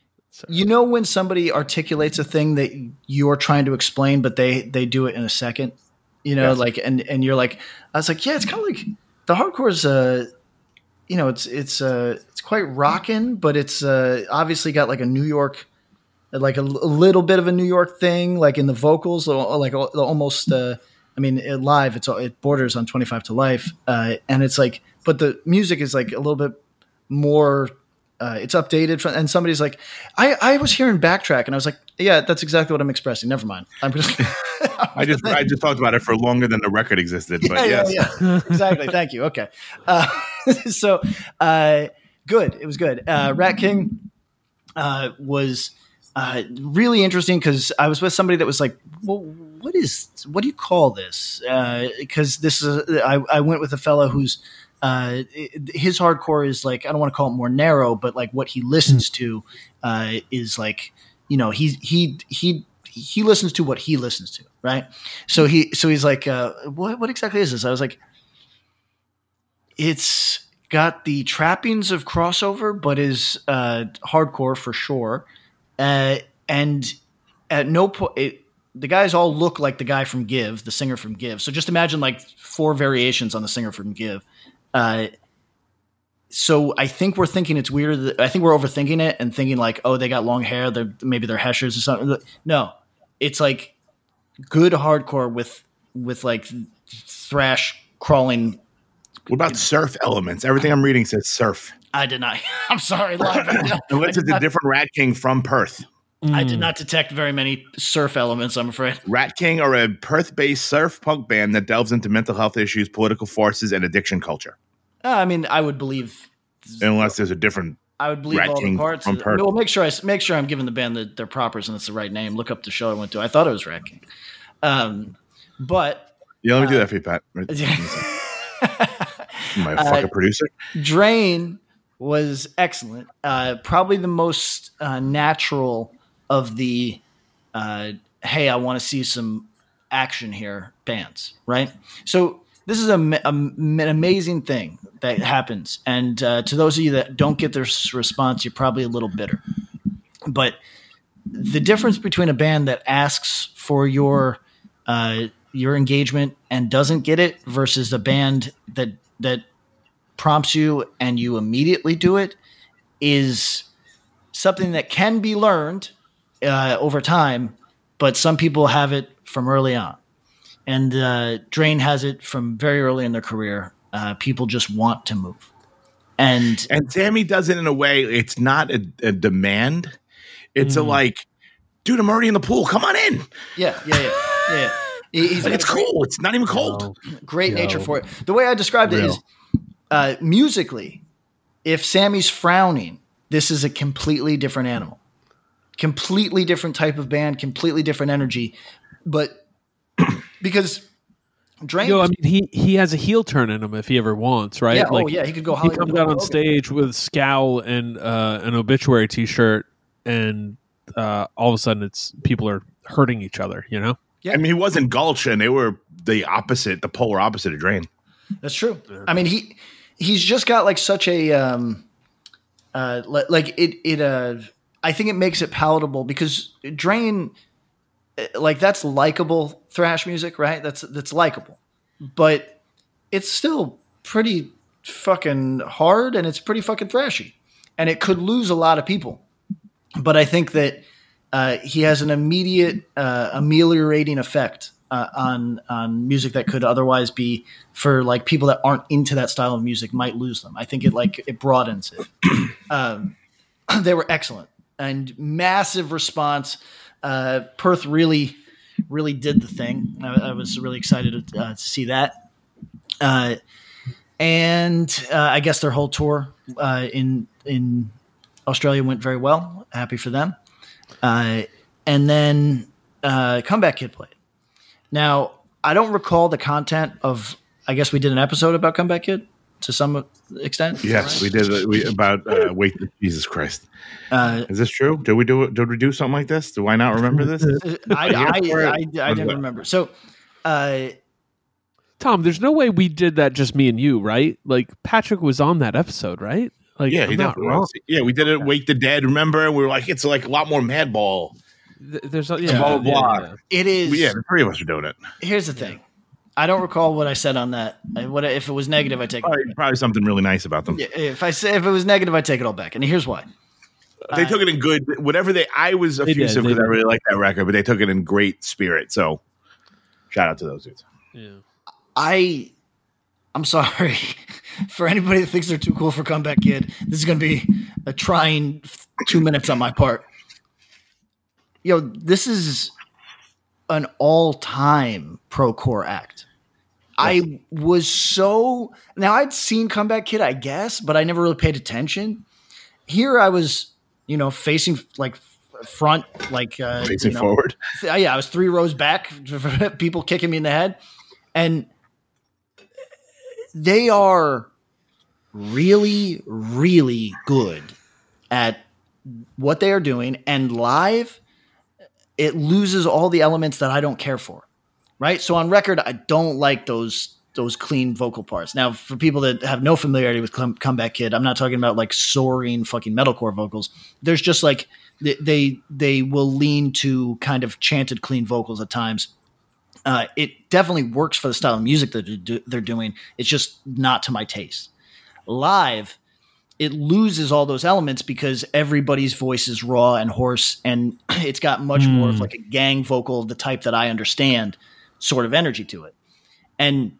Speaker 2: You know when somebody articulates a thing that you're trying to explain, but they they do it in a second. You know, yes. like and and you're like, I was like, yeah, it's kind of like the hardcore's. Uh, you know, it's it's uh, it's quite rockin', but it's uh, obviously got like a New York. Like a, a little bit of a New York thing, like in the vocals, like almost. Uh, I mean, it, live, it's it borders on twenty-five to Life, uh, and it's like, but the music is like a little bit more. Uh, it's updated, from, and somebody's like, I, I was hearing Backtrack, and I was like, yeah, that's exactly what I'm expressing. Never mind. I'm just.
Speaker 4: I just I just talked about it for longer than the record existed, but
Speaker 2: yeah,
Speaker 4: yes,
Speaker 2: yeah, yeah. Exactly. Thank you. Okay, uh, so uh, good. It was good. Uh, Rat King uh, was. Uh, really interesting because I was with somebody that was like, well, what is, what do you call this? Because uh, this is, I, I went with a fellow who's, uh, his hardcore is like, I don't want to call it more narrow, but like what he listens to uh, is like, you know, he, he, he, he listens to what he listens to. Right. So he, so he's like, uh, what, what exactly is this? I was like, it's got the trappings of crossover, but is uh, hardcore for sure. Uh, and at no point, the guys all look like the guy from Give, the singer from Give. So just imagine like four variations on the singer from Give. Uh, so I think we're thinking it's weird. That, I think we're overthinking it and thinking like, oh, they got long hair. They're, maybe they're heshers or something. No, it's like good hardcore with with like thrash crawling.
Speaker 4: What about surf elements? Everything I'm reading says surf.
Speaker 2: I did not. I'm sorry. Live.
Speaker 4: Unless it's a different Rat King from Perth.
Speaker 2: I did not detect very many surf elements, I'm afraid.
Speaker 4: Rat King are a Perth-based surf punk band that delves into mental health issues, political forces, and addiction culture.
Speaker 2: Uh, I mean, I would believe.
Speaker 4: Unless there's a different
Speaker 2: I would believe
Speaker 4: Rat
Speaker 2: all
Speaker 4: King
Speaker 2: the parts.
Speaker 4: from Perth.
Speaker 2: Well, make sure I make sure I'm giving the band the, their propers and it's the right name. Look up the show I went to. I thought it was Rat King. Um, but
Speaker 4: yeah, let me
Speaker 2: uh,
Speaker 4: do that for you, Pat. My fucking uh, producer.
Speaker 2: Drain was excellent. Uh, probably the most uh, natural of the, uh, hey, I want to see some action here bands, right? So this is a, a, an amazing thing that happens. And uh, to those of you that don't get this response, you're probably a little bitter. But the difference between a band that asks for your uh, your engagement and doesn't get it versus a band that that prompts you and you immediately do it is something that can be learned uh, over time, but some people have it from early on. And uh, Drain has it from very early in their career. Uh, people just want to move. And
Speaker 4: and Sammy does it in a way. It's not a, a demand. It's mm. a like, dude, I'm already in the pool. Come on in.
Speaker 2: Yeah, yeah, yeah, yeah. He's
Speaker 4: like, it's
Speaker 2: great,
Speaker 4: cool. It's not even cold.
Speaker 2: Great Yo. nature for it. The way I described Real. it is uh, musically, if Sammy's frowning, this is a completely different animal. Completely different type of band, completely different energy. But because Drain,
Speaker 3: Yo, I mean, he he has a heel turn in him if he ever wants, right?
Speaker 2: Yeah,
Speaker 3: like,
Speaker 2: oh yeah, he could go.
Speaker 3: He comes out on stage with Scowl and uh, an Obituary T-shirt, and uh, all of a sudden, it's people are hurting each other. You know?
Speaker 4: Yeah. I mean, he wasn't Gulch, and they were the opposite, the polar opposite of Drain.
Speaker 2: That's true. Yeah. I mean, he he's just got like such a um, uh, like it it uh. I think it makes it palatable because Drain, like that's likable thrash music, right? That's that's likable, but it's still pretty fucking hard and it's pretty fucking thrashy, and it could lose a lot of people. But I think that uh, he has an immediate uh, ameliorating effect uh, on on music that could otherwise be for like people that aren't into that style of music might lose them. I think it like it broadens it. um, they were excellent. And massive response. Uh, Perth really, really did the thing. I, I was really excited to, uh, to see that. Uh, and uh, I guess their whole tour uh, in in Australia went very well. Happy for them. Uh, and then uh, Comeback Kid played. Now, I don't recall the content of. I guess we did an episode about Comeback Kid to some extent.
Speaker 4: Yes, right? we did. We about uh, wait, Jesus Christ. Uh, Is this true? Did we do it? Did we do something like this? Do I not remember this?
Speaker 2: I, I, I, I, I didn't remember. So, uh,
Speaker 3: Tom, there's no way we did that just me and you, right? Like Patrick was on that episode, right? Like,
Speaker 4: yeah, he definitely was. Yeah, we did it. Okay. Wake the Dead. Remember? We were like, it's like a lot more Madball.
Speaker 3: There's a, yeah,
Speaker 4: blah blah blah.
Speaker 3: Yeah, yeah.
Speaker 2: It is.
Speaker 4: Yeah, the three of us are doing it.
Speaker 2: Here's the thing. I don't recall what I said on that. What if it was negative? I take
Speaker 4: probably,
Speaker 2: it
Speaker 4: probably something really nice about them.
Speaker 2: Yeah, if I say if it was negative, I take it all back. And here's why.
Speaker 4: They uh, took it in good. Whatever they, I was effusive because I really like that record, but they took it in great spirit. So, shout out to those dudes.
Speaker 3: Yeah,
Speaker 2: I, I'm sorry for anybody that thinks they're too cool for Comeback Kid. This is going to be a trying two minutes on my part. Yo, this is an all-time pro-core act. Yes. I was so now I'd seen Comeback Kid, I guess, but I never really paid attention. Here I was, you know, facing like front, like uh,
Speaker 4: facing
Speaker 2: you know,
Speaker 4: forward.
Speaker 2: Th- yeah, I was three rows back, people kicking me in the head, and they are really, really good at what they are doing, and live, it loses all the elements that I don't care for. Right. So on record, I don't like those those clean vocal parts. Now, for people that have no familiarity with Come- Comeback Kid, I'm not talking about like soaring fucking metalcore vocals. There's just like they they, they will lean to kind of chanted clean vocals at times. Uh, it definitely works for the style of music that they're doing. It's just not to my taste. Live, it loses all those elements because everybody's voice is raw and hoarse, and it's got much mm. more of like a gang vocal of the type that I understand sort of energy to it. And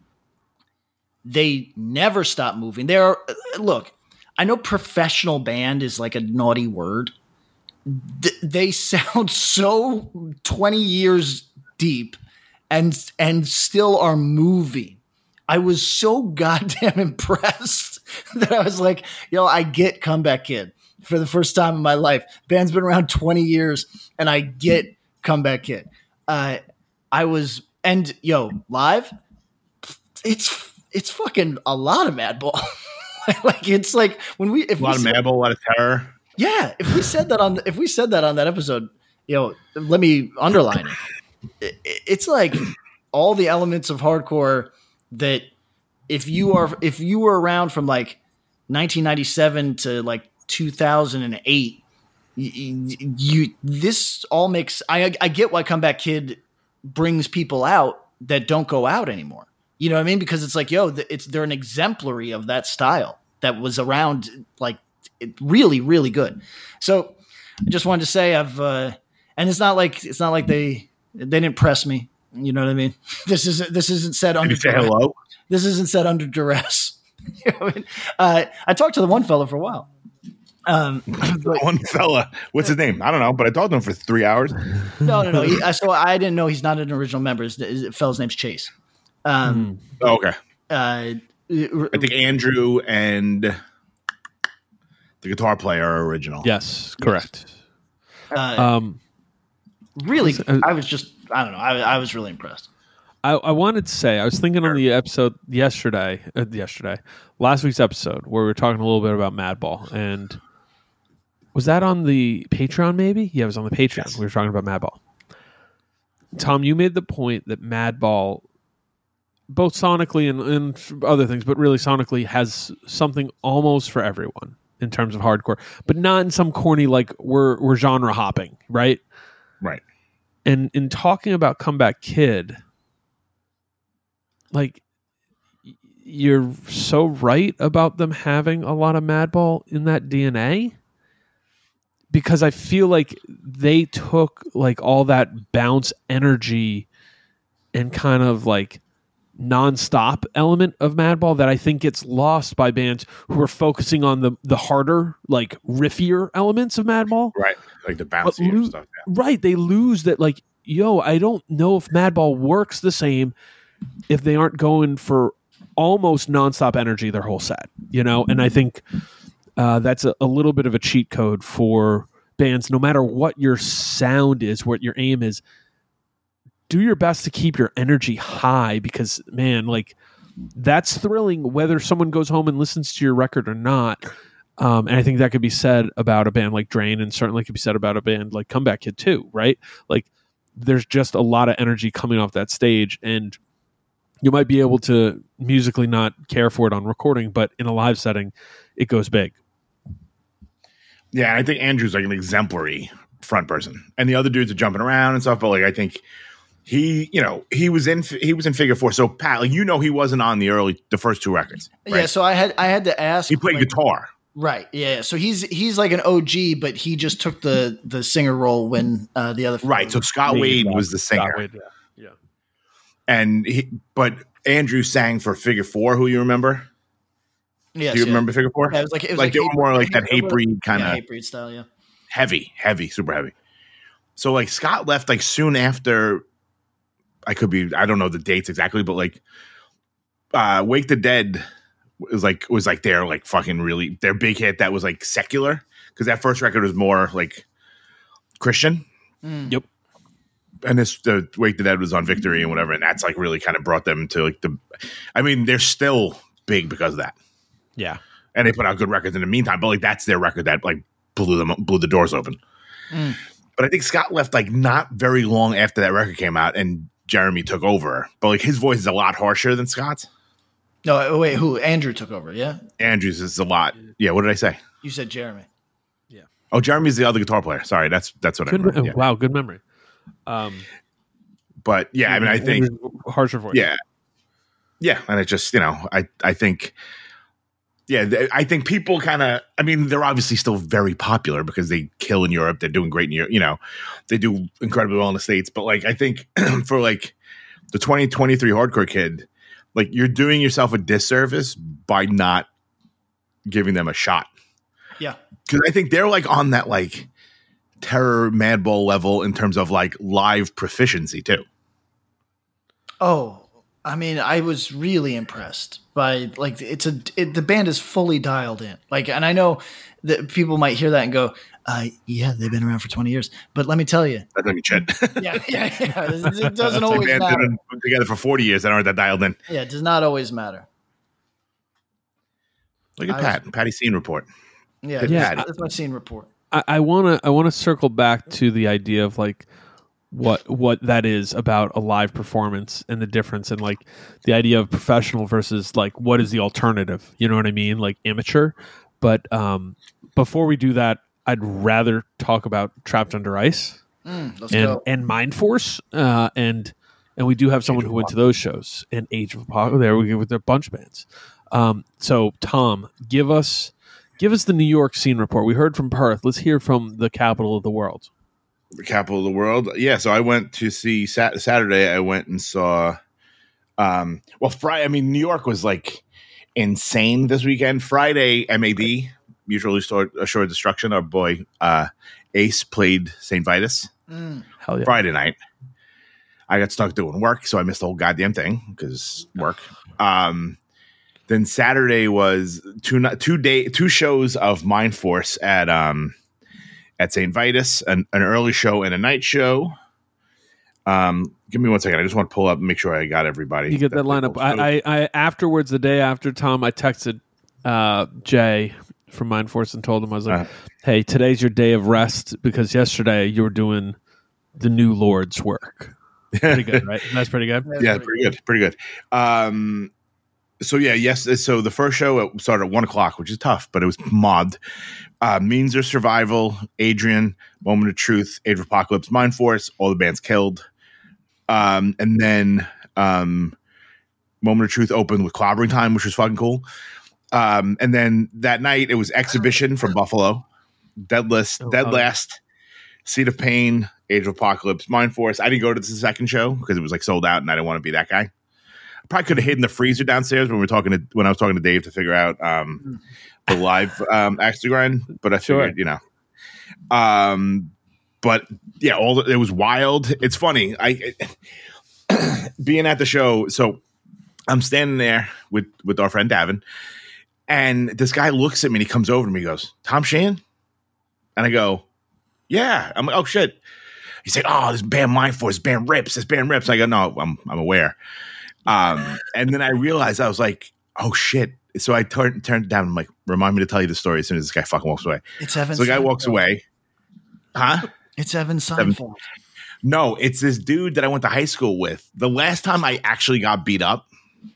Speaker 2: they never stop moving. They are, look, I know professional band is like a naughty word. D- they sound so twenty years deep and and still are moving. I was so goddamn impressed that I was like, yo, I get Comeback Kid for the first time in my life. Band's been around twenty years and I get Comeback Kid. Uh, I was, and yo, live, it's it's fucking a lot of Madball. Like it's like when we if
Speaker 4: a lot
Speaker 2: we
Speaker 4: of
Speaker 2: said,
Speaker 4: Madball, a lot of terror.
Speaker 2: Yeah, if we said that on if we said that on that episode, you know, let me underline it. it it's like all the elements of hardcore that if you are if you were around from like nineteen ninety-seven to like two thousand eight, you, you this all makes I I get why Comeback Kid brings people out that don't go out anymore. You know what I mean? Because it's like, yo, it's they're an exemplary of that style that was around, like it really, really good. So I just wanted to say I've, uh, and it's not like it's not like they they didn't press me. You know what I mean? This isn't this isn't said under
Speaker 4: Did you say hello?
Speaker 2: This isn't said under duress. You know, I, mean, uh, I talked to the one fella for a while. Um,
Speaker 4: but, one fella, what's his name? I don't know, but I talked to him for three hours.
Speaker 2: No, no, no. He, I, so I didn't know he's not an original member. His, his fella's name's Chase. Um,
Speaker 4: mm. oh, okay.
Speaker 2: Uh,
Speaker 4: I think Andrew and the guitar player are original.
Speaker 3: Yes, correct.
Speaker 2: Uh,
Speaker 3: um,
Speaker 2: really, I was just, I don't know. I, I was really impressed.
Speaker 3: I, I wanted to say, I was thinking on the episode yesterday, uh, yesterday, last week's episode, where we were talking a little bit about Madball, and was that on the Patreon? Maybe, yeah, it was on the Patreon. Yes. We were talking about Madball. Tom, you made the point that Madball, both sonically and, and other things, but really sonically, has something almost for everyone in terms of hardcore, but not in some corny like we're we're genre hopping, right?
Speaker 4: Right.
Speaker 3: And in talking about Comeback Kid, like, you're so right about them having a lot of Madball in that D N A, because I feel like they took like all that bounce energy and kind of like non-stop element of Madball that I think gets lost by bands who are focusing on the the harder, like riffier elements of Madball.
Speaker 4: Right. Like the bouncy lo- stuff. Yeah.
Speaker 3: Right. They lose that, like, yo, I don't know if Madball works the same if they aren't going for almost nonstop energy their whole set, you know? And I think uh, that's a, a little bit of a cheat code for bands, no matter what your sound is, what your aim is. Do your best to keep your energy high, because, man, like, that's thrilling whether someone goes home and listens to your record or not. Um, and I think that could be said about a band like Drain, and certainly could be said about a band like Comeback Kid too, right? Like, there's just a lot of energy coming off that stage, and you might be able to musically not care for it on recording, but in a live setting, it goes big.
Speaker 4: Yeah, I think Andrew's like an exemplary front person, and the other dudes are jumping around and stuff. But like, I think he, you know, he was in he was in Figure Four. So Pat, like, you know, he wasn't on the early the first two records. Right?
Speaker 2: Yeah, so I had I had to ask.
Speaker 4: He played
Speaker 2: like,
Speaker 4: guitar.
Speaker 2: Right. Yeah. So he's he's like an O G, but he just took the the singer role when uh, the other
Speaker 4: right. So Scott Wade was the singer.
Speaker 3: Scott Wade, yeah. yeah.
Speaker 4: And he, but Andrew sang for Figure Four. Who you remember?
Speaker 2: Yes,
Speaker 4: Do you
Speaker 2: yeah.
Speaker 4: remember Figure Four?
Speaker 2: Yeah, it was like it was
Speaker 4: like,
Speaker 2: like
Speaker 4: they were more like that Hatebreed kind of
Speaker 2: yeah, Hatebreed style. Yeah.
Speaker 4: Heavy, heavy, super heavy. So like Scott left like soon after. I could be. I don't know the dates exactly, but like, uh, Wake the Dead was like was like their like fucking really their big hit that was like secular, because that first record was more like Christian.
Speaker 2: Mm.
Speaker 3: Yep.
Speaker 4: And this the Wake the Dead was on Victory and whatever, and that's like really kind of brought them to like the. I mean, they're still big because of that.
Speaker 3: Yeah,
Speaker 4: and they put out good records in the meantime, but like that's their record that like blew them blew the doors open.
Speaker 2: Mm.
Speaker 4: But I think Scott left like not very long after that record came out, and Jeremy took over. But like his voice is a lot harsher than Scott's.
Speaker 2: No, wait, who? Andrew took over, yeah?
Speaker 4: Andrew's is a lot. Yeah, what did I say?
Speaker 2: You said Jeremy.
Speaker 3: Yeah.
Speaker 4: Oh, Jeremy's the other guitar player. Sorry, that's that's what
Speaker 3: good,
Speaker 4: I remember. Yeah.
Speaker 3: Wow, good memory. Um,
Speaker 4: but yeah, I mean, I think
Speaker 3: harsher voice.
Speaker 4: Yeah, yeah, and it just, you know, I I think. Yeah, I think people kind of, I mean, they're obviously still very popular because they kill in Europe. They're doing great in Europe. You know, they do incredibly well in the States. But like, I think for like the twenty twenty-three hardcore kid, like, you're doing yourself a disservice by not giving them a shot.
Speaker 2: Yeah.
Speaker 4: Because I think they're like on that like Terror Madball level in terms of like live proficiency too.
Speaker 2: Oh, I mean, I was really impressed by like it's a it, the band is fully dialed in. Like, and I know that people might hear that and go, uh, "Yeah, they've been around for twenty years." But let me tell you,
Speaker 4: that doesn't mean shit.
Speaker 2: yeah, yeah, yeah. It, it doesn't always
Speaker 4: like
Speaker 2: matter.
Speaker 4: Been together for forty years that aren't that dialed in.
Speaker 2: Yeah, it does not always matter.
Speaker 4: Look at
Speaker 2: I
Speaker 4: Pat,
Speaker 2: was,
Speaker 4: Patty Scene Report.
Speaker 2: Yeah,
Speaker 3: yeah.
Speaker 2: That's, that's my scene report.
Speaker 3: I want to I want to circle back to the idea of like what what that is about a live performance and the difference, and like the idea of professional versus like what is the alternative, you know what I mean, like amateur. But um before we do that, I'd rather talk about Trapped Under Ice
Speaker 2: mm, let's
Speaker 3: and
Speaker 2: go.
Speaker 3: and Mind Force, uh and and we do have someone who went to those shows, and Age of Apocalypse. There we go with their bunch bands. Um so Tom, give us give us the New York scene report. We heard from Perth. Let's hear from the capital of the world.
Speaker 4: The capital of the world. Yeah, so I went to see sat- Saturday. I went and saw. Um, well, Friday. I mean, New York was like insane this weekend. Friday, M A D, Mutually Assured Destruction. Our boy uh, Ace played Saint Vitus.
Speaker 2: Mm.
Speaker 3: Hell yeah.
Speaker 4: Friday night. I got stuck doing work, so I missed the whole goddamn thing because work. Um, then Saturday was two two day two shows of Mind Force at um at Saint Vitus, an, an early show and a night show. Um, give me one second. I just want to pull up and make sure I got everybody.
Speaker 3: You get that, that lineup. I, I, I afterwards, the day after, Tom, I texted uh, Jay from Mind Force and told him, I was like, uh, "Hey, today's your day of rest because yesterday you were doing the new Lord's work." Pretty good, right? That's pretty good.
Speaker 4: That's yeah, pretty good. good. Pretty good. Um, so yeah, yes. So the first show started at one o'clock, which is tough, but it was mobbed. Uh, Means of Survival, Adrian, Moment of Truth, Age of Apocalypse, Mind Force, all the bands killed. Um, and then um, Moment of Truth opened with Clobbering Time, which was fucking cool. Um, and then that night it was Exhibition from Buffalo, Dead List, oh, Dead oh. Last, Seed of Pain, Age of Apocalypse, Mind Force. I didn't go to the second show because it was like sold out, and I didn't want to be that guy. I probably could have hidden the freezer downstairs when we were talking to when I was talking to Dave to figure out um, the live um, Axe to Grind, but I figured, sure. you know. Um, but yeah, all the, it was wild. It's funny. I being at the show, so I'm standing there with with our friend Davin, and this guy looks at me and he comes over to me. He goes, "Tom Sheehan," and I go, "Yeah." I'm like, "Oh shit." He's like, "Oh, this band Mind Force, this band rips, this band rips." I go, "No, I'm I'm aware." Um, and then I realized I was like, "Oh shit." So I turned turned down. I'm like, "Remind me to tell you the story as soon as this guy fucking walks away."
Speaker 2: It's Evan.
Speaker 4: So the guy
Speaker 2: Seinfeld.
Speaker 4: walks away. Huh?
Speaker 2: It's Evan Seinfeld.
Speaker 4: No, it's this dude that I went to high school with. The last time I actually got beat up,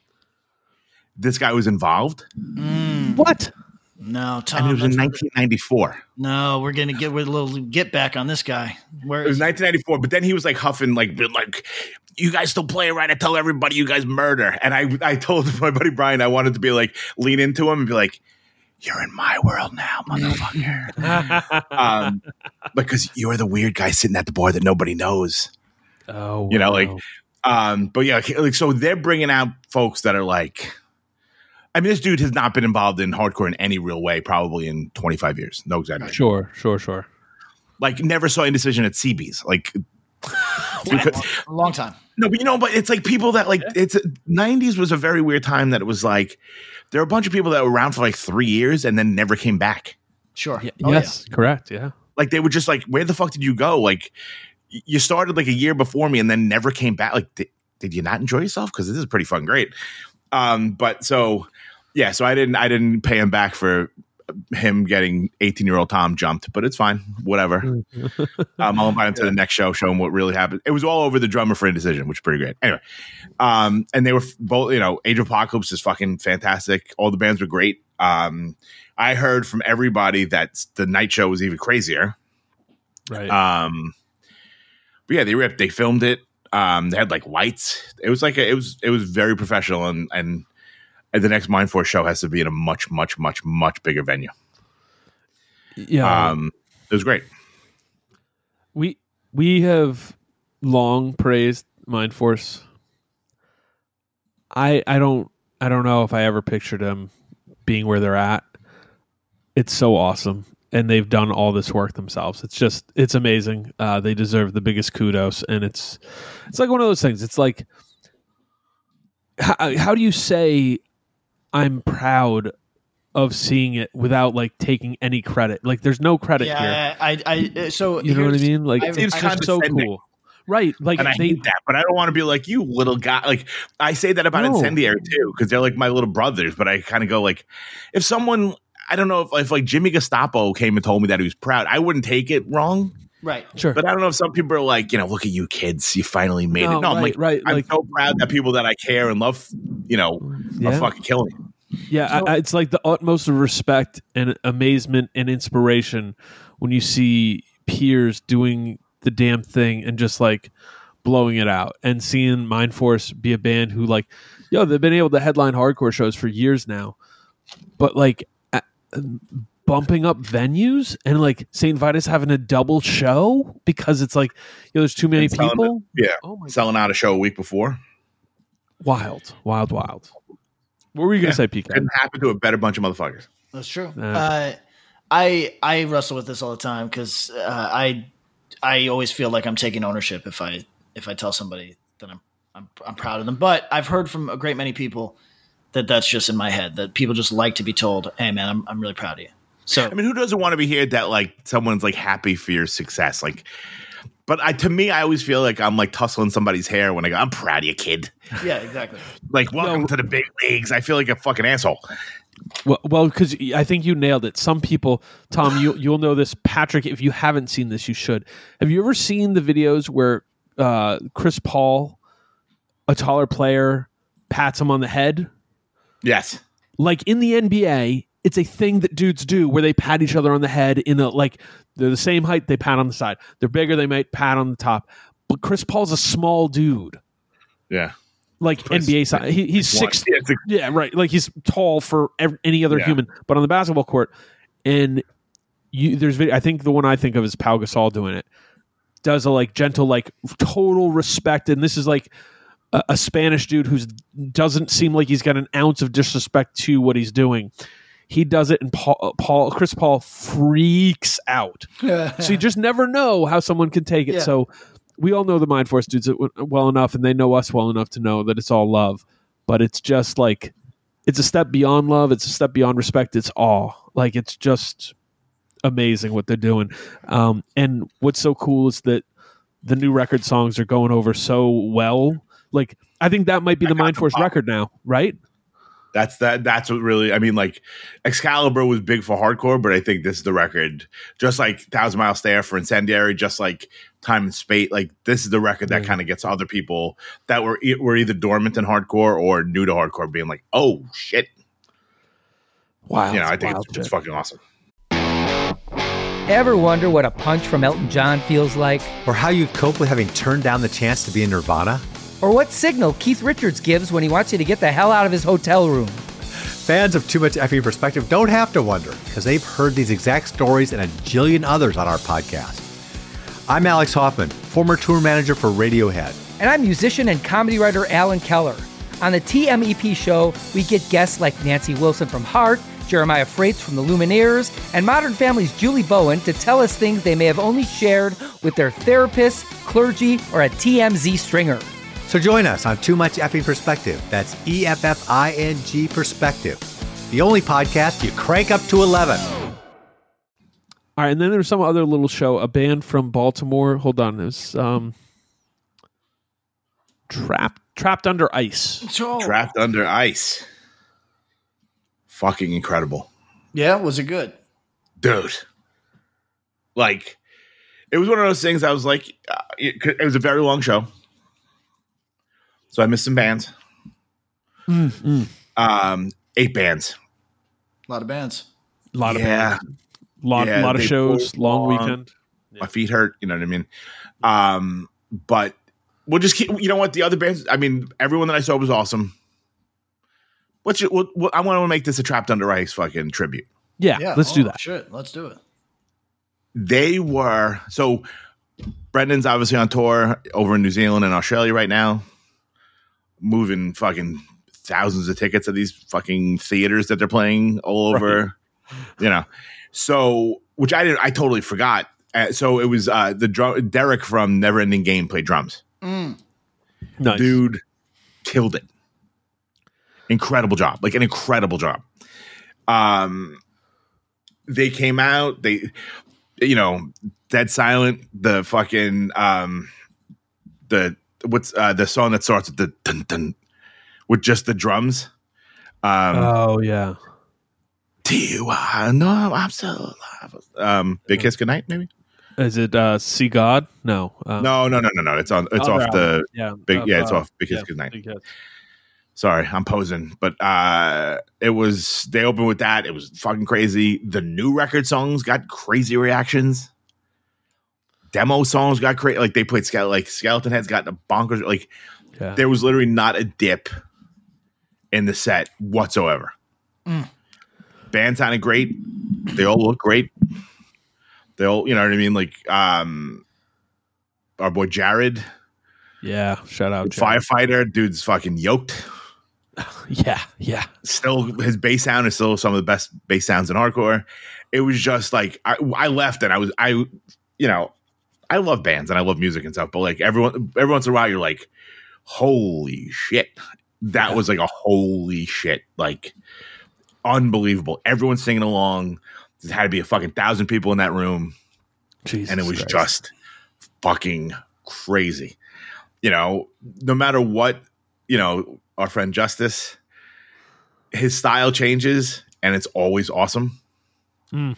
Speaker 4: this guy was involved.
Speaker 2: Mm.
Speaker 3: What?
Speaker 2: No, Tom.
Speaker 4: And it was in nineteen ninety-four.
Speaker 2: No, we're gonna get with a little get back on this guy. Where
Speaker 4: it was nineteen ninety-four, but then he was like huffing, like, like, "You guys still play right? I tell everybody you guys murder." And I, I told my buddy Brian I wanted to be like lean into him and be like, "You're in my world now, motherfucker." um, because you're the weird guy sitting at the bar that nobody knows.
Speaker 3: Oh, wow.
Speaker 4: You know, like, um, but yeah, like, so they're bringing out folks that are like. I mean, this dude has not been involved in hardcore in any real way, probably in twenty-five years. No exaggeration.
Speaker 3: Sure, sure, sure.
Speaker 4: Like, never saw Indecision at C B's. Like,
Speaker 2: because, a long time.
Speaker 4: No, but you know, but it's like people that like, yeah. it's nineties was a very weird time that it was like, there were a bunch of people that were around for like three years and then never came back.
Speaker 2: Sure.
Speaker 3: Yeah, oh, yes, yeah. Correct. Yeah.
Speaker 4: Like, they were just like, where the fuck did you go? Like, you started like a year before me and then never came back. Like, did, did you not enjoy yourself? Because this is pretty fucking great. Um, but so, yeah, so I didn't, I didn't pay him back for him getting eighteen year old Tom jumped, but it's fine. Whatever. um, I'll invite him to the next show, show him what really happened. It was all over the drummer for Indecision, which is pretty great. Anyway. Um, and they were both, you know, Age of Apocalypse is fucking fantastic. All the bands were great. Um, I heard from everybody that the night show was even crazier.
Speaker 3: Right.
Speaker 4: Um, but yeah, they ripped, they filmed it. Um, they had like lights. It was like a, it was it was very professional, and, and and the next Mind Force show has to be in a much much much much bigger venue.
Speaker 3: Yeah,
Speaker 4: um, it was great.
Speaker 3: We we have long praised Mind Force. I I don't I don't know if I ever pictured them being where they're at. It's so awesome. And they've done all this work themselves. It's just, it's amazing. Uh, they deserve the biggest kudos. And it's, it's like one of those things. It's like, how, how do you say I'm proud of seeing it without like taking any credit? Like, there's no credit
Speaker 2: yeah,
Speaker 3: here.
Speaker 2: Yeah, I, I, so
Speaker 3: you know what I mean? Like,
Speaker 4: it
Speaker 3: it's just so cool. Right. Like,
Speaker 4: and I
Speaker 3: they,
Speaker 4: hate that, but I don't want to be like, you little guy. Like, I say that about no. Incendiary too, because they're like my little brothers, but I kind of go like, if someone, I don't know if, if like Jimmy Gestapo came and told me that he was proud, I wouldn't take it wrong.
Speaker 2: Right.
Speaker 3: Sure.
Speaker 4: But I don't know if some people are like, you know, look at you kids, you finally made
Speaker 3: no,
Speaker 4: it. No,
Speaker 3: right,
Speaker 4: I'm like,
Speaker 3: right.
Speaker 4: I'm
Speaker 3: like,
Speaker 4: so proud that people that I care and love, you know,
Speaker 3: yeah.
Speaker 4: are fucking killing it.
Speaker 3: Yeah.
Speaker 2: So,
Speaker 3: I, it's like the utmost of respect and amazement and inspiration when you see peers doing the damn thing and just like blowing it out, and seeing Mind Force be a band who like, yo, they've been able to headline hardcore shows for years now, but like, bumping up venues and like Saint Vitus having a double show because it's like, you know, there's too many
Speaker 4: selling
Speaker 3: people.
Speaker 4: It, yeah.
Speaker 3: Oh my
Speaker 4: selling
Speaker 3: God.
Speaker 4: out a show a week before.
Speaker 3: Wild, wild, wild. What were you gonna
Speaker 4: Yeah.
Speaker 3: say, P K?
Speaker 4: Couldn't happen to a better bunch of motherfuckers.
Speaker 2: That's true.
Speaker 3: Uh,
Speaker 2: Uh, I I wrestle with this all the time because uh, I I always feel like I'm taking ownership if I if I tell somebody that I'm I'm I'm proud of them. But I've heard from a great many people that that's just in my head, that people just like to be told, "Hey, man, I'm I'm really proud of you." So
Speaker 4: I mean, who doesn't want to be here that like someone's like happy for your success? Like, but I to me, I always feel like I'm like tussling somebody's hair when I go, "I'm proud of you, kid."
Speaker 2: yeah, exactly.
Speaker 4: Like, welcome
Speaker 3: No.
Speaker 4: to the big leagues. I feel like a fucking asshole.
Speaker 3: Well, well, because I think you nailed it. Some people, Tom, you you'll know this. Patrick, if you haven't seen this, you should. Have you ever seen the videos where uh, Chris Paul, a taller player, pats him on the head?
Speaker 4: Yes.
Speaker 3: Like in the N B A, it's a thing that dudes do where they pat each other on the head in a like they're the same height, they pat on the side. They're bigger, they might pat on the top. But Chris Paul's a small dude.
Speaker 4: Yeah.
Speaker 3: Like
Speaker 4: Chris-
Speaker 3: N B A size. He, he's
Speaker 4: One.
Speaker 3: six.
Speaker 4: Yeah, it's a-
Speaker 3: Yeah, right. Like he's tall for ev- any other
Speaker 4: Yeah.
Speaker 3: human, but on the basketball court, and you there's video. I think the one I think of is Pau Gasol doing it. Does a like gentle, like total respect, and this is like a, a Spanish dude who doesn't seem like he's got an ounce of disrespect to what he's doing. He does it, and Paul, Paul Chris Paul freaks out. So you just never know how someone can take it.
Speaker 2: Yeah.
Speaker 3: So we all know the Mind Force dudes well enough, and they know us well enough to know that it's all love. But it's just like it's a step beyond love. It's a step beyond respect. It's awe. Like it's just amazing what they're doing. Um, and what's so cool is that the new record songs are going over so well. Like I think that might be the Mind Force record now, right?
Speaker 4: That's that. That's what really. I mean, like Excalibur was big for hardcore, but I think this is the record. Just like Thousand Mile Stare for Incendiary, just like Time and Space. Like this is the record that
Speaker 3: Mm.
Speaker 4: kind of gets other people that were e- were either dormant in hardcore or new to hardcore, being like, "Oh shit!"
Speaker 3: Wow.
Speaker 4: You know, I
Speaker 3: it's
Speaker 4: think
Speaker 3: wild
Speaker 4: it's, it's
Speaker 3: shit.
Speaker 4: fucking awesome.
Speaker 5: Ever wonder what a punch from Elton John feels like?
Speaker 6: Or how you'd cope with having turned down the chance to be in Nirvana?
Speaker 5: Or what signal Keith Richards gives when he wants you to get the hell out of his hotel room?
Speaker 6: Fans of Too Much Effing Perspective don't have to wonder, because they've heard these exact stories and a jillion others on our podcast. I'm Alex Hoffman, former tour manager for Radiohead.
Speaker 5: And I'm musician and comedy writer Alan Keller. On the T M E P show, we get guests like Nancy Wilson from Heart, Jeremiah Freites from the Lumineers, and Modern Family's Julie Bowen to tell us things they may have only shared with their therapist, clergy, or a T M Z stringer.
Speaker 6: So join us on Too Much Effing Perspective. That's E F F I N G Perspective. The only podcast you crank up to eleven.
Speaker 3: All right, and then there's some other little show, a band from Baltimore. Hold on, there's um, Trapped Trapped Under Ice.
Speaker 2: So,
Speaker 4: Trapped Under Ice, fucking incredible,
Speaker 2: yeah, was it good?
Speaker 4: dude. Like, it was one of those things. I was like, uh, it, it was a very long show, so I missed some bands.
Speaker 3: Mm, mm.
Speaker 4: Um, eight bands.
Speaker 2: A lot of bands.
Speaker 3: A lot of
Speaker 4: Yeah.
Speaker 3: bands. lot,
Speaker 4: Yeah,
Speaker 3: lot of
Speaker 4: they
Speaker 3: shows,
Speaker 4: pulled
Speaker 3: long
Speaker 4: long.
Speaker 3: weekend.
Speaker 4: My feet hurt, you know what I mean? Um, but we'll just keep, you know what? The other bands, I mean, everyone that I saw was awesome. What's your, what, what, I want to make this a Trapped Under Ice fucking tribute.
Speaker 3: Yeah,
Speaker 2: Yeah,
Speaker 3: let's
Speaker 2: oh,
Speaker 3: do that.
Speaker 2: Shit, let's do it.
Speaker 4: They were, so Brendan's obviously on tour over in New Zealand and Australia right now, moving fucking thousands of tickets at these fucking theaters that they're playing all over, you know. So, which I didn't, I totally forgot. Uh, so it was uh, the drum, Derek from Neverending Game played drums.
Speaker 2: Mm.
Speaker 3: Nice.
Speaker 4: Dude killed it. Incredible job. Like an incredible job. Um, they came out, they, you know, dead silent. The fucking, um, the, what's uh, the song that starts with the dun dun with just the drums. Um,
Speaker 3: Oh yeah.
Speaker 4: Tijuana, no, I'm still alive. Um, Big Kiss Goodnight, maybe?
Speaker 3: Is it uh, See God? No. Um,
Speaker 4: No, no, no, no, no. It's on. It's
Speaker 3: other
Speaker 4: off the
Speaker 3: album. yeah.
Speaker 4: big.
Speaker 3: uh,
Speaker 4: Yeah, it's
Speaker 3: uh,
Speaker 4: off Big Kiss
Speaker 3: yeah,
Speaker 4: Goodnight.
Speaker 3: Big Kiss.
Speaker 4: Sorry, I'm posing, but uh, it was. They opened with that. It was fucking crazy. The new record songs got crazy reactions. Demo songs got crazy. Like they played Skeleton. Like Skeleton Head's got a bonkers. Like
Speaker 3: Yeah.
Speaker 4: there was literally not a dip in the set whatsoever.
Speaker 2: Mm.
Speaker 4: Band sounded great. They all look great. They all, you know what I mean? Like um, our boy Jared,
Speaker 3: Yeah. Shout out. Jared.
Speaker 4: firefighter, dude's fucking yoked.
Speaker 3: Yeah, yeah.
Speaker 4: Still, his bass sound is still some of the best bass sounds in hardcore. It was just like I, I left and I was I, you know, I love bands and I love music and stuff, but like everyone, every once in a while, you're like, holy shit, that yeah. was like a holy shit, like unbelievable. Everyone's singing along. There had to be a fucking thousand people in that room, Jesus and it was Christ. just fucking crazy. You know, no matter what, you know, our friend Justice, his style changes and it's always awesome. Mm.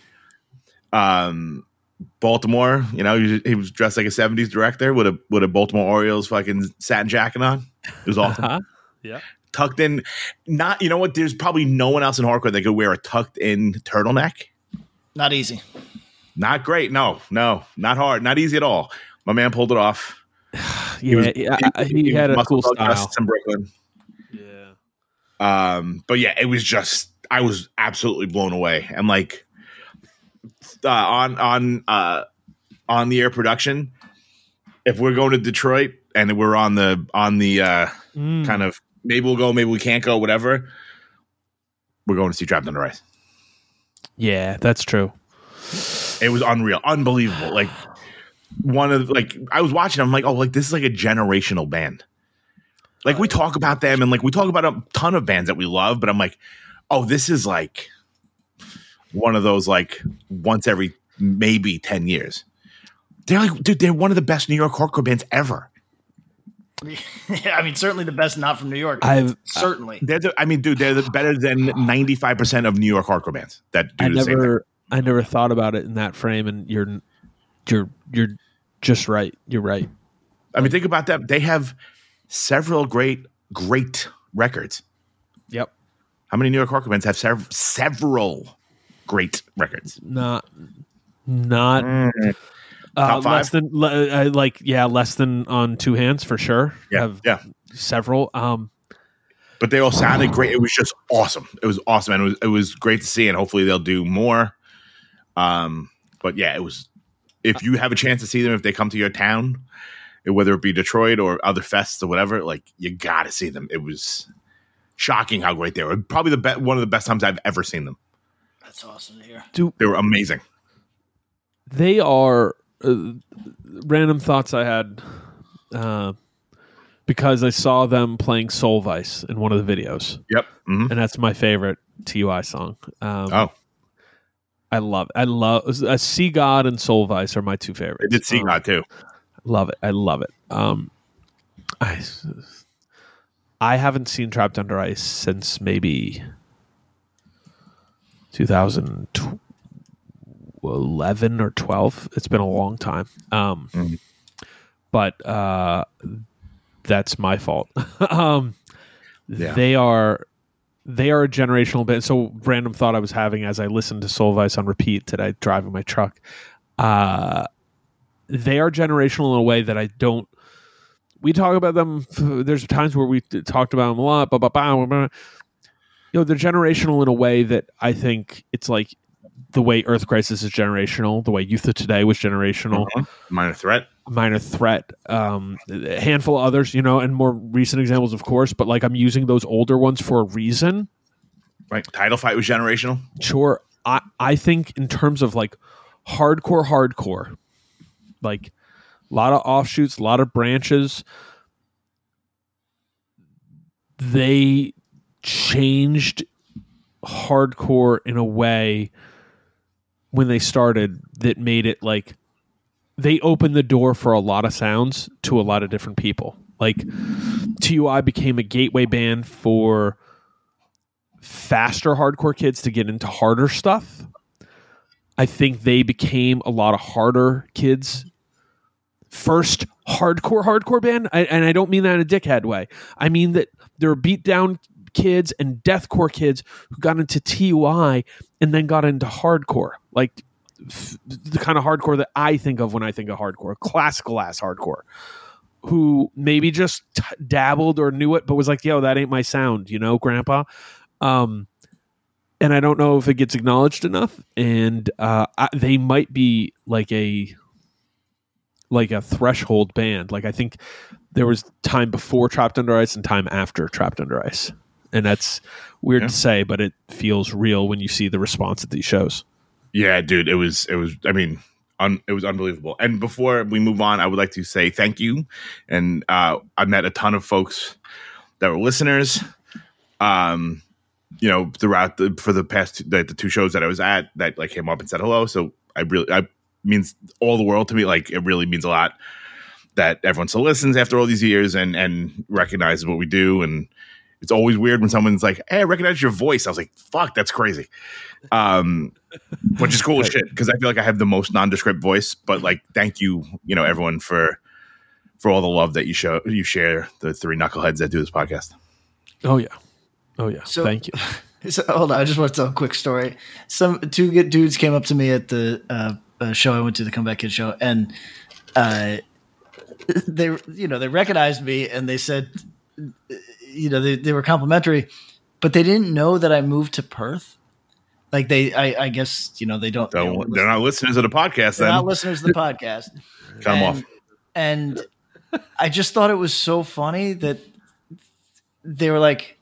Speaker 4: Um, Baltimore, you know, he, he was dressed like a seventies director with a with a Baltimore Orioles fucking satin jacket on. It was awesome. Uh-huh.
Speaker 3: Yeah,
Speaker 4: tucked in. Not, you know what? There's probably no one else in hardcore that could wear a tucked in turtleneck.
Speaker 2: Not easy.
Speaker 4: Not great. No, no, not hard. Not easy at all. My man pulled it off.
Speaker 3: yeah, he, was, yeah, he, he, he had a cool style
Speaker 4: in Brooklyn.
Speaker 3: Yeah.
Speaker 4: Um, but yeah, it was just I was absolutely blown away. And like. Uh, on on uh, on the air production, if we're going to Detroit and we're on the on the uh, mm. kind of maybe we'll go, maybe we can't go, whatever. We're going to see Trapped Under Ice.
Speaker 3: Yeah, that's true.
Speaker 4: It was unreal, unbelievable. Like one of like I was watching, I'm like, oh, like this is like a generational band. Like we talk about them and like we talk about a ton of bands that we love, but I'm like, oh, this is like. One of those like once every maybe ten years. They're like, dude, they're one of the best New York hardcore bands ever.
Speaker 2: Yeah, I mean, certainly the best not from New York.
Speaker 3: I've
Speaker 2: certainly.
Speaker 4: They're the, I mean, dude, they're the, better than ninety-five percent of New York hardcore bands that do
Speaker 3: I
Speaker 4: the
Speaker 3: never,
Speaker 4: same thing.
Speaker 3: I never thought about it in that frame, and you're, you're, you're just right. You're right.
Speaker 4: I mean, think about that. They have several great, great records.
Speaker 3: Yep.
Speaker 4: How many New York hardcore bands have sev- several? Great records.
Speaker 3: Not, not
Speaker 4: mm.
Speaker 3: uh,
Speaker 4: Top five?
Speaker 3: less than uh, like yeah, less than on two hands for sure.
Speaker 4: Yeah,
Speaker 3: have
Speaker 4: yeah,
Speaker 3: several. Um,
Speaker 4: but they all sounded great. It was just awesome. It was awesome, and it was it was great to see. And hopefully they'll do more. Um, but yeah, it was. If you have a chance to see them, if they come to your town, whether it be Detroit or other fests or whatever, like you got to see them. It was shocking how great they were. Probably the be- one of the best times I've ever seen them.
Speaker 2: That's awesome to hear.
Speaker 3: Do,
Speaker 4: they were amazing.
Speaker 3: They are uh, random thoughts I had uh, because I saw them playing Soul Vice in one of the videos.
Speaker 4: Yep, mm-hmm.
Speaker 3: And that's my favorite T U I song. Um,
Speaker 4: oh,
Speaker 3: I love it. I love uh, See God and Soul Vice are my two favorites.
Speaker 4: I did See um, God too.
Speaker 3: Love it. I love it. Um, I I haven't seen Trapped Under Ice since maybe two thousand eleven or twelve. It's been a long time. Um, mm. But uh, that's my fault. um, yeah. They are they are a generational band. So random thought I was having as I listened to Soul Vice on repeat today, driving my truck. Uh, they are generational in a way that I don't. We talk about them. There's times where we talked about them a lot. Blah, blah, blah, blah. You know, they're generational in a way that I think it's like the way Earth Crisis is generational, the way Youth of Today was generational.
Speaker 4: Uh-huh. Minor Threat.
Speaker 3: Minor Threat. Um, a handful of others, you know, and more recent examples, of course, but like I'm using those older ones for a reason.
Speaker 4: Right. Title Fight was generational.
Speaker 3: Sure. I, I think in terms of like hardcore, hardcore, like a lot of offshoots, a lot of branches, they changed hardcore in a way when they started that made it like they opened the door for a lot of sounds to a lot of different people. Like T U I became a gateway band for faster hardcore kids to get into harder stuff. I think they became a lot of harder kids first hardcore hardcore band, I, and I don't mean that in a dickhead way. I mean that there are beat down kids and deathcore kids who got into T U I and then got into hardcore, like f- the kind of hardcore that I think of when I think of hardcore, classical ass hardcore, who maybe just t- dabbled or knew it, but was like, yo, that ain't my sound, you know, grandpa. Um, and I don't know if it gets acknowledged enough. And uh, I, they might be like a like a threshold band. Like I think there was time before Trapped Under Ice and time after Trapped Under Ice. and that's weird
Speaker 4: Yeah.
Speaker 3: to say, but it feels real when you see the response at these shows.
Speaker 4: Yeah, dude, it was it was. I mean, un, it was unbelievable. And before we move on, I would like to say thank you. And uh, I met a ton of folks that were listeners. Um, you know, throughout the for the past the, the two shows that I was at, that like came up and said hello. So I really, I means all the world to me. Like it really means a lot that everyone still listens after all these years and and recognizes what we do. And it's always weird when someone's like, "Hey, I recognize your voice." I was like, "Fuck, that's crazy," um, which is cool as shit because I feel like I have the most nondescript voice. But like, thank you, you know, everyone for for all the love that you show you share. The three knuckleheads that do this podcast.
Speaker 3: Oh yeah, oh yeah.
Speaker 2: So-
Speaker 3: Thank you.
Speaker 2: So, hold on, I just want to tell a quick story. Some two good dudes came up to me at the uh, uh, show I went to, the Comeback Kid show, and uh, they, you know, they recognized me and they said, you know, they, they were complimentary, but they didn't know that I moved to Perth. Like they, I, I guess, you know, they don't.
Speaker 4: So
Speaker 2: they don't
Speaker 4: they're not listeners of the podcast.
Speaker 2: They're
Speaker 4: then
Speaker 2: not listeners to the podcast.
Speaker 4: cut them
Speaker 2: and,
Speaker 4: off.
Speaker 2: And I just thought it was so funny that they were like,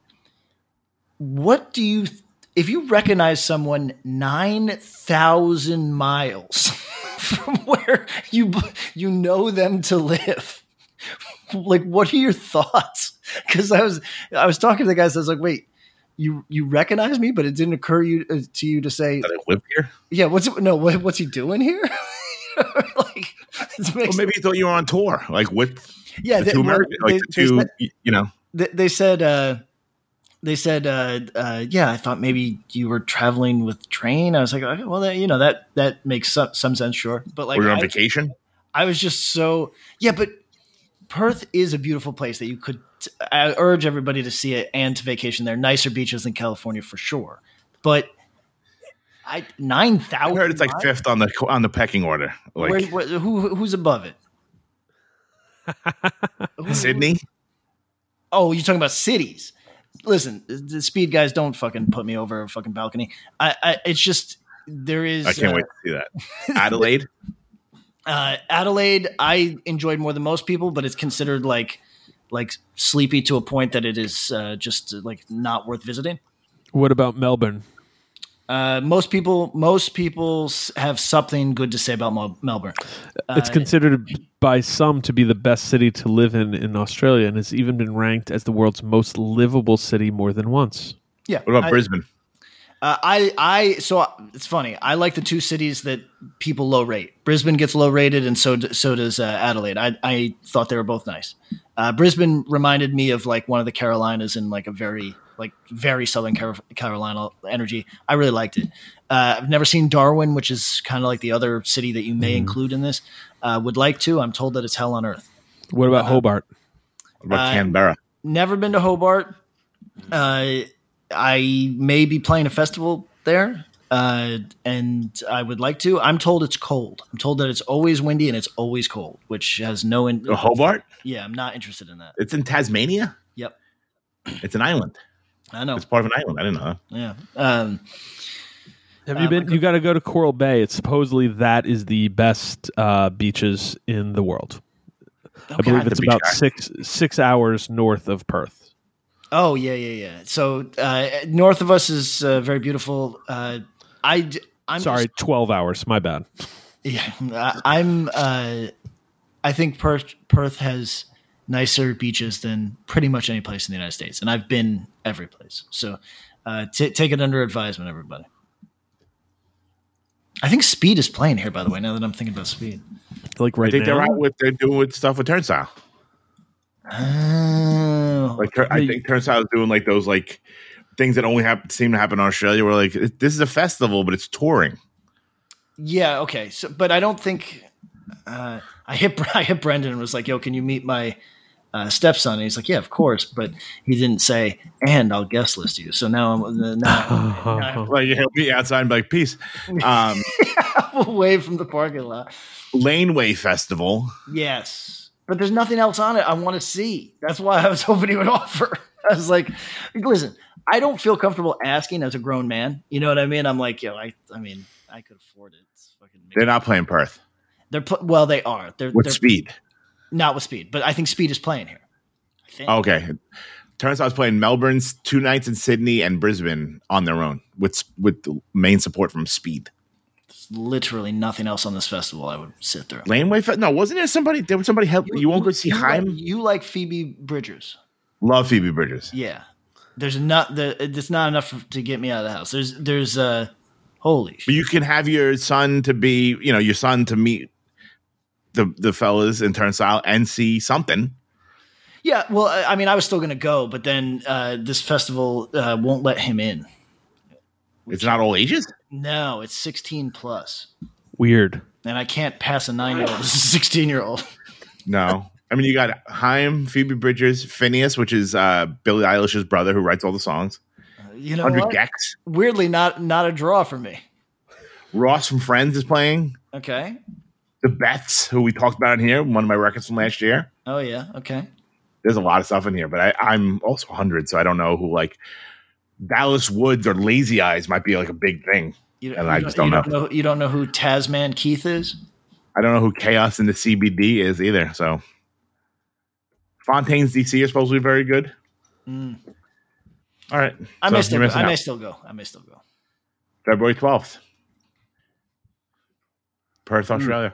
Speaker 2: what do you, th- if you recognize someone nine thousand miles from where you, you know them to live, like, what are your thoughts? Because I was, I was talking to the guys, I was like, wait, you, you recognize me, but it didn't occur you uh, to you to say,
Speaker 4: That I live here.
Speaker 2: yeah, what's, no, what, what's he doing here? Like, it makes,
Speaker 4: Well, maybe you thought you were on tour, like with
Speaker 2: yeah,
Speaker 4: the
Speaker 2: they,
Speaker 4: two
Speaker 2: well,
Speaker 4: American, like
Speaker 2: they-
Speaker 4: the
Speaker 2: they
Speaker 4: two,
Speaker 2: said-
Speaker 4: y- you know.
Speaker 2: they, they said uh they said uh, uh yeah, I thought maybe you were traveling with train. I was like, okay, well, that, you know, that that makes some, some sense, sure, but like
Speaker 4: Were you on
Speaker 2: I,
Speaker 4: vacation?
Speaker 2: I was just so, yeah, but Perth is a beautiful place that you could, I urge everybody to see it and to vacation there. Nicer beaches than California for sure, but I nine
Speaker 4: I
Speaker 2: thousand.
Speaker 4: heard it's like fifth on the on the pecking order. Like
Speaker 2: Where, where, who who's above it? Who-
Speaker 4: Sydney.
Speaker 2: Oh, you're talking about cities. Listen, the speed guys don't fucking put me over a fucking balcony. I, I it's just there is.
Speaker 4: I can't
Speaker 2: uh,
Speaker 4: wait to see that. Adelaide.
Speaker 2: Uh, Adelaide, I enjoyed more than most people, but it's considered like like sleepy to a point that it is uh, just uh, like not worth visiting.
Speaker 3: What about Melbourne?
Speaker 2: Uh, most people, most people s- have something good to say about Mel- Melbourne.
Speaker 3: It's
Speaker 2: Uh,
Speaker 3: considered by some to be the best city to live in in Australia, and has even been ranked as the world's most livable city more than once.
Speaker 2: Yeah.
Speaker 4: What about
Speaker 2: I-
Speaker 4: Brisbane?
Speaker 2: Uh, I, I, so it's funny. I like the two cities that people low rate. Brisbane gets low rated, and so d- so does uh, Adelaide. I, I thought they were both nice. Uh, Brisbane reminded me of like one of the Carolinas in like a very like very Southern Car- Carolina energy. I really liked it. Uh, I've never seen Darwin, which is kind of like the other city that you may include in this. Uh, would like to. I'm told that it's hell on earth.
Speaker 3: What about Hobart?
Speaker 4: What about
Speaker 2: uh,
Speaker 4: Canberra?
Speaker 2: Never been to Hobart. Uh, I may be playing a festival there, uh, and I would like to. I'm told it's cold. I'm told that it's always windy and it's always cold, which has no. In-
Speaker 4: Oh, Hobart?
Speaker 2: yeah, I'm not interested in that.
Speaker 4: It's in Tasmania.
Speaker 2: Yep,
Speaker 4: It's an island.
Speaker 2: I know.
Speaker 4: It's part of an island. I didn't know.
Speaker 2: Yeah. Um,
Speaker 3: Have
Speaker 2: Uh,
Speaker 3: you been?
Speaker 2: my-
Speaker 3: You got to go to Coral Bay. It's supposedly that is the best uh, beaches in the world. I
Speaker 2: okay.
Speaker 3: believe it's
Speaker 4: The
Speaker 3: about
Speaker 4: beach guy.
Speaker 3: six six hours north of Perth.
Speaker 2: Oh yeah, yeah, yeah. So uh, north of us is uh, very beautiful. Uh, I. d- I'm
Speaker 3: Sorry,
Speaker 2: just-
Speaker 3: twelve hours. My bad.
Speaker 2: Yeah, I- I'm. Uh, I think Perth Perth has nicer beaches than pretty much any place in the United States, and I've been every place. So uh, t- take it under advisement, everybody. I think Speed is playing here, by the way. Now that I'm thinking about Speed,
Speaker 3: Like right
Speaker 4: I think
Speaker 3: now.
Speaker 4: they're out with they're doing with stuff with Turnstile.
Speaker 2: oh,
Speaker 4: Like Tur- I
Speaker 3: Yeah,
Speaker 4: think Turnstile is doing like those like things that only happen seem to happen in Australia. Where like it- this is a festival, but it's touring.
Speaker 2: yeah, okay. So, but I don't think uh, I hit I hit Brendan and was like, "Yo, can you meet my uh, stepson?" And he's like, "Yeah, of course." But he didn't say, "And I'll guest list you." So now I'm now, now I'm
Speaker 4: Like he'll be outside and be like, "Peace." Um,
Speaker 2: away from the parking lot.
Speaker 4: Laneway Festival.
Speaker 2: Yes, but there's nothing else on it I want to see. That's why I was hoping he would offer. I was like, "Listen, I don't feel comfortable asking as a grown man. You know what I mean? I'm like, yo, I, I mean, I could afford it. It's fucking.
Speaker 4: They're not playing Perth
Speaker 2: They're pl- well, they are. They're,
Speaker 4: with
Speaker 2: they're
Speaker 4: Speed.
Speaker 2: not with Speed, but I think Speed is playing here. I think.
Speaker 4: Okay, Turnstile's playing Melbourne's two nights in Sydney and Brisbane on their own with with the main support from Speed.
Speaker 2: There's literally nothing else on this festival I would sit through.
Speaker 4: Laneway Fe- No, wasn't there somebody? There was somebody help. You, you won't go see
Speaker 2: you
Speaker 4: Haim?
Speaker 2: Like, you like Phoebe Bridgers?
Speaker 4: Love Phoebe Bridgers.
Speaker 2: Yeah. There's not the. It's not enough to get me out of the house. There's there's uh, holy.
Speaker 4: But you can have your son to be, you know, your son to meet the the fellas in Turnstile and see something.
Speaker 2: Yeah, well, I mean, I was still going to go, but then uh, this festival uh, won't let him in.
Speaker 4: It's not all ages?
Speaker 2: No, it's sixteen plus.
Speaker 3: Weird.
Speaker 2: And I can't pass a nine-year-old as a sixteen-year-old.
Speaker 4: No. I mean, you got Haim, Phoebe Bridgers, Phineas, which is uh, Billie Eilish's brother who writes all the songs.
Speaker 2: Uh, you know
Speaker 4: one hundred
Speaker 2: what?
Speaker 4: Gex.
Speaker 2: Weirdly, not not a draw for me.
Speaker 4: Ross from Friends is playing.
Speaker 2: Okay.
Speaker 4: The Beths, who we talked about in here, one of my records from last year.
Speaker 2: Oh, yeah. Okay.
Speaker 4: There's a lot of stuff in here, but I, I'm also one hundred, so I don't know who, like, Dallas Woods or Lazy Eyes might be, like, a big thing.
Speaker 2: You,
Speaker 4: and
Speaker 2: you
Speaker 4: I just don't,
Speaker 2: you
Speaker 4: know.
Speaker 2: don't know. You don't know who Tasman Keith is?
Speaker 4: I don't know who Chaos in the C B D is either, so. Fontaine's D C are supposed to be very good.
Speaker 2: Mm.
Speaker 4: All right.
Speaker 2: I
Speaker 4: so
Speaker 2: may still. Go. I
Speaker 4: out.
Speaker 2: may still go. I may still go.
Speaker 4: February twelfth. Perth, Australia.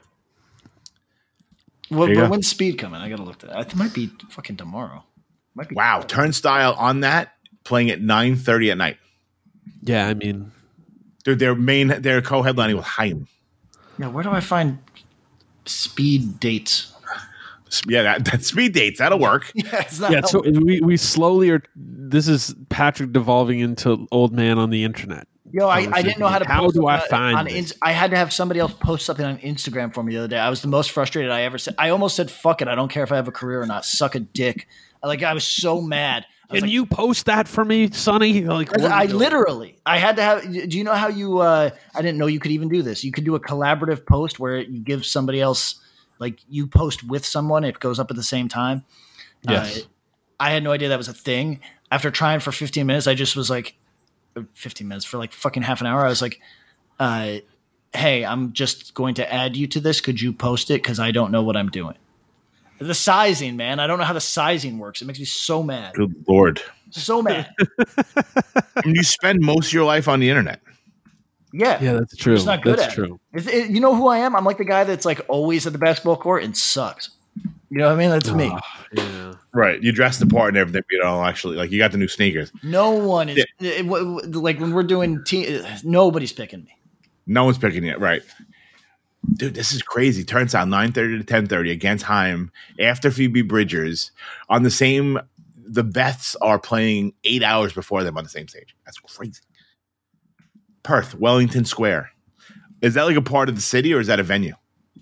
Speaker 2: Well,
Speaker 4: you
Speaker 2: but
Speaker 4: go.
Speaker 2: when's Speed coming? I gotta look at that. It might be fucking tomorrow. Might be
Speaker 4: Wow.
Speaker 2: tomorrow.
Speaker 4: Turnstile on that, playing at nine thirty at night.
Speaker 3: Yeah, I mean,
Speaker 4: Dude, their main, their co-headlining with Haim.
Speaker 2: Yeah, where do I find Speed dates?
Speaker 4: Yeah, that, that speed dates. That'll work.
Speaker 2: Yeah, it's not.
Speaker 3: yeah. So we we slowly are. This is Patrick devolving into old man on the internet.
Speaker 2: Yo, I, I didn't know how to.
Speaker 3: How
Speaker 2: post
Speaker 3: do I
Speaker 2: on-
Speaker 3: find
Speaker 2: on
Speaker 3: this?
Speaker 2: Ins- I had to have somebody else post something on Instagram for me the other day. I was the most frustrated I ever said. I almost said, "Fuck it, I don't care if I have a career or not. Suck a dick." Like I was so mad. I was
Speaker 3: Can
Speaker 2: like,
Speaker 3: you post that for me, Sonny? Like, what
Speaker 2: I
Speaker 3: are you doing?
Speaker 2: literally, I had to have. Do you know how you? Uh, I didn't know you could even do this. You could do a collaborative post where you give somebody else, like you post with someone. It goes up at the same time.
Speaker 3: Yes.
Speaker 2: Uh, I had no idea that was a thing. After trying for fifteen minutes, I just was like, fifteen minutes for like fucking half an hour. I was like, uh, "Hey, I'm just going to add you to this. Could you post it? Because I don't know what I'm doing." The sizing, man. I don't know how the sizing works. It makes me so mad.
Speaker 4: Good Lord.
Speaker 2: So mad.
Speaker 4: I mean, you spend most of your life on the internet.
Speaker 2: Yeah.
Speaker 3: Yeah, that's true.
Speaker 2: It's not good
Speaker 3: That's
Speaker 2: at
Speaker 3: true.
Speaker 2: it. It- it- You know who I am? I'm like the guy that's like always at the basketball court and sucks. You know what I mean? That's me.
Speaker 3: Yeah.
Speaker 4: Right. You dress the part and everything, but you don't actually, like, you got the new sneakers.
Speaker 2: No one is it- w- w- like when we're doing te- nobody's picking me.
Speaker 4: No one's picking it. Right. Dude, this is crazy. Turns out nine thirty to ten thirty against Haim after Phoebe Bridgers on the same, the Beths are playing eight hours before them on the same stage. That's crazy. Perth, Wellington Square. Is that like a part of the city or is that a venue?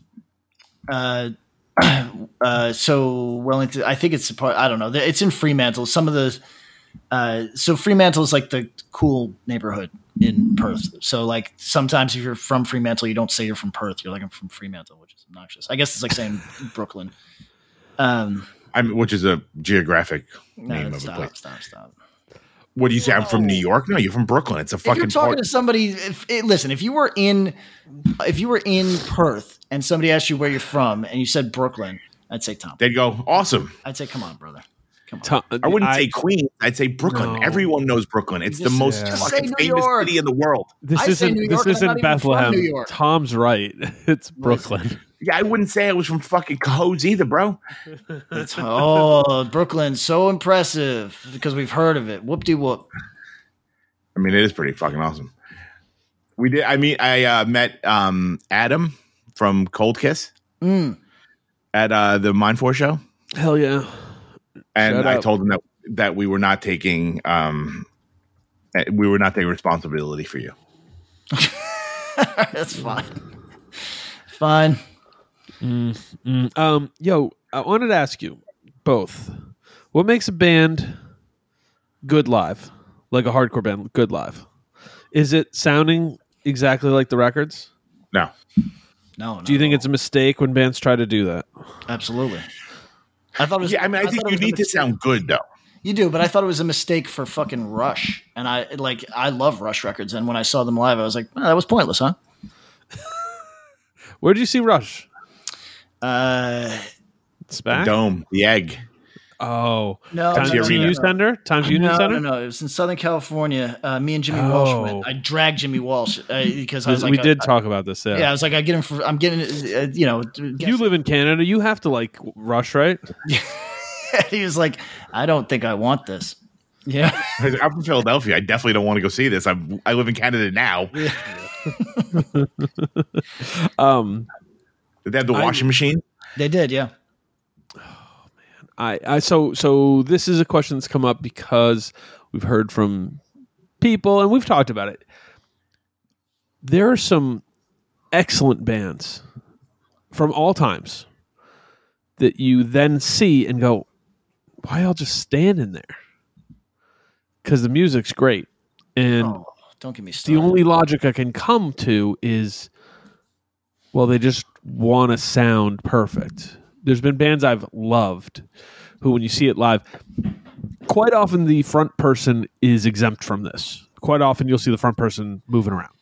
Speaker 2: Uh, uh, so Wellington, I think it's a part. I don't know. It's in Fremantle. Some of the uh, so Fremantle is like the cool neighborhood in Perth. So like sometimes if you're from Fremantle, you don't say you're from Perth. You're like I'm from Fremantle, which is obnoxious. I guess it's like saying Brooklyn. Um,
Speaker 4: I mean, which is a geographic
Speaker 2: no,
Speaker 4: name of a
Speaker 2: stop,
Speaker 4: place.
Speaker 2: stop, stop.
Speaker 4: What do you say? I'm from New York? No, you're from Brooklyn. It's a
Speaker 2: If you're
Speaker 4: fucking
Speaker 2: talking
Speaker 4: part.
Speaker 2: to somebody, if, eh, listen. If you were in, if you were in Perth and somebody asked you where you're from and you said Brooklyn, I'd say Tom.
Speaker 4: They'd go, awesome.
Speaker 2: I'd say, come on, brother. Come on.
Speaker 3: Tom-
Speaker 4: I wouldn't say Queens. I'd say Brooklyn.
Speaker 3: No.
Speaker 4: Everyone knows Brooklyn. It's the
Speaker 2: Just-
Speaker 4: most
Speaker 3: just
Speaker 2: say
Speaker 4: fucking
Speaker 2: New
Speaker 4: famous
Speaker 2: York.
Speaker 4: city in the world.
Speaker 3: This
Speaker 2: I say
Speaker 3: isn't
Speaker 2: New
Speaker 3: this
Speaker 2: York, and I'm
Speaker 3: isn't
Speaker 2: not even from
Speaker 3: Bethlehem.
Speaker 2: New York.
Speaker 3: Tom's right. It's Brooklyn.
Speaker 4: Yeah, I wouldn't say I was from fucking Cohoes either, bro.
Speaker 2: That's, oh, Brooklyn, so impressive because we've heard of it. Whoop de whoop.
Speaker 4: I mean, it is pretty fucking awesome. We did. I mean, I uh, met um, Adam from Cold Kiss
Speaker 2: Mm.
Speaker 4: at uh, the Mind Force show,
Speaker 3: Hell yeah.
Speaker 4: and
Speaker 3: Shout
Speaker 4: I
Speaker 3: out.
Speaker 4: told him that that we were not taking um, eh, we were not taking responsibility for you.
Speaker 2: That's fine. Fine.
Speaker 3: Mm, um, yo, I wanted to ask you both. What makes a band good live? Like a hardcore band, good live? Is it sounding exactly like the records?
Speaker 4: No,
Speaker 2: No, no.
Speaker 3: Do you think it's a mistake when bands try to do that?
Speaker 2: absolutely? I thought it was.
Speaker 4: yeah, I mean, I, think
Speaker 2: thought it
Speaker 4: you
Speaker 2: was a
Speaker 4: need to
Speaker 2: mistake.
Speaker 4: sound good though.
Speaker 2: You do, but I thought it was a mistake for fucking Rush, and I like I love Rush records, and when I saw them live, I was like, oh, that was pointless, huh?
Speaker 3: Where did you see Rush?
Speaker 2: Uh,
Speaker 3: SPAC?
Speaker 4: Dome, the egg.
Speaker 3: Oh,
Speaker 2: No,
Speaker 3: Times
Speaker 2: no, no,
Speaker 3: Union
Speaker 2: no, no.
Speaker 3: Center. Times Union
Speaker 2: no,
Speaker 3: Center.
Speaker 2: No, no, it was in Southern California. Uh, me and Jimmy
Speaker 3: Oh.
Speaker 2: Walsh went. I dragged Jimmy Walsh uh, because I was
Speaker 3: we
Speaker 2: like,
Speaker 3: did
Speaker 2: I,
Speaker 3: talk about this. Yeah.
Speaker 2: yeah, I was like, I get him for. I'm getting, uh, you know.
Speaker 3: You live in Canada. You have to like rush, right?
Speaker 2: He was like, I don't think I want this. Yeah,
Speaker 4: I'm from Philadelphia. I definitely don't want to go see this. I'm I live in Canada now.
Speaker 3: um,
Speaker 4: Did they have the washing
Speaker 3: I,
Speaker 4: machine?
Speaker 2: They did, yeah.
Speaker 3: I, I so so this is a question that's come up because we've heard from people and we've talked about it. There are some excellent bands from all times that you then see and go, why y'all just standing there? Because the music's great. And
Speaker 2: Oh, don't get me started.
Speaker 3: the only logic I can come to is, well, they just want to sound perfect. There's been bands I've loved who, when you see it live, quite often the front person is exempt from this. Quite often you'll see the front person moving around.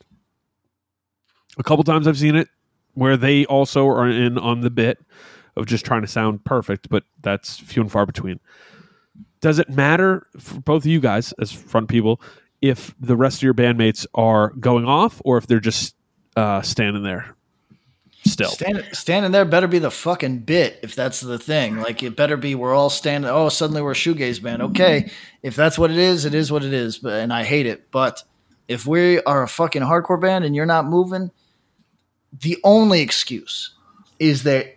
Speaker 3: A couple times I've seen it where they also are in on the bit of just trying to sound perfect, but that's few and far between. Does it matter for both of you guys as front people if the rest of your bandmates are going off or if they're just uh, standing there still?
Speaker 2: Stand, standing there better be the fucking bit if that's the thing. Like, it better be we're all standing. Oh, suddenly we're a shoegaze band. Okay, if that's what it is, it is what it is. But and I hate it. But if we are a fucking hardcore band and you're not moving, the only excuse is that.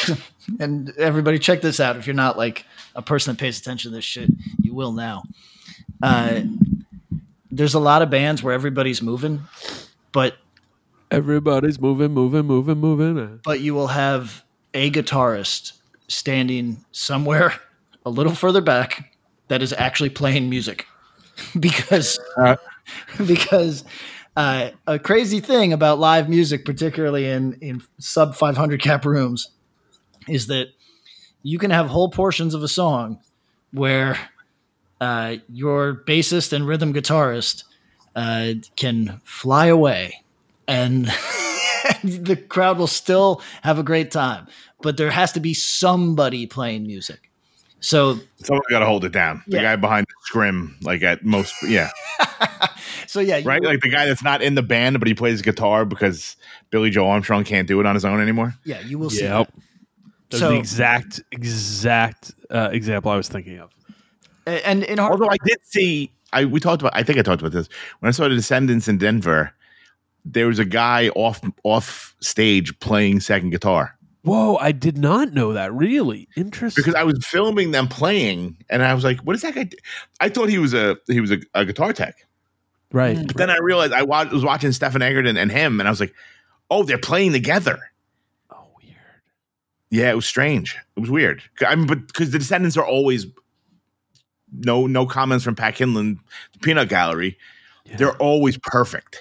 Speaker 2: And everybody, check this out. If you're not like a person that pays attention to this shit, you will now. Uh, there's a lot of bands where everybody's moving, but.
Speaker 3: Everybody's moving, moving, moving, moving.
Speaker 2: But you will have a guitarist standing somewhere a little further back that is actually playing music. because uh. because uh, a crazy thing about live music, particularly in, in sub five hundred cap rooms, is that you can have whole portions of a song where uh, your bassist and rhythm guitarist uh, can fly away and the crowd will still have a great time, but there has to be somebody playing music. So
Speaker 4: someone's got to hold it down. The
Speaker 2: Yeah.
Speaker 4: guy behind the scrim, like at most, yeah.
Speaker 2: So yeah, you-
Speaker 4: Right? Like the guy that's not in the band, but he plays guitar because Billy Joe Armstrong can't do it on his own anymore.
Speaker 2: yeah, you will see.
Speaker 3: Yep.
Speaker 2: that.
Speaker 3: That's
Speaker 2: So-
Speaker 3: the exact, exact uh, example I was thinking of.
Speaker 2: And in hard-
Speaker 4: Although I did see, I we talked about, I think I talked about this when I saw the Descendants in Denver. There was a guy off off stage playing second guitar
Speaker 3: Whoa, I did not know that. Really interesting.
Speaker 4: because I was filming them playing, and I was like, "What is that guy?" do?" I thought he was a he was a, a guitar tech,
Speaker 3: right.
Speaker 2: Mm.
Speaker 4: but then I realized I wa- was watching Stefan Egerton and him, and I was like, "Oh, they're playing together."
Speaker 3: Oh, weird.
Speaker 4: Yeah, it was strange. It was weird. I mean, but because the Descendants are always no no comments from Pat Kinlan, the Peanut Gallery.
Speaker 3: Yeah.
Speaker 4: They're always perfect.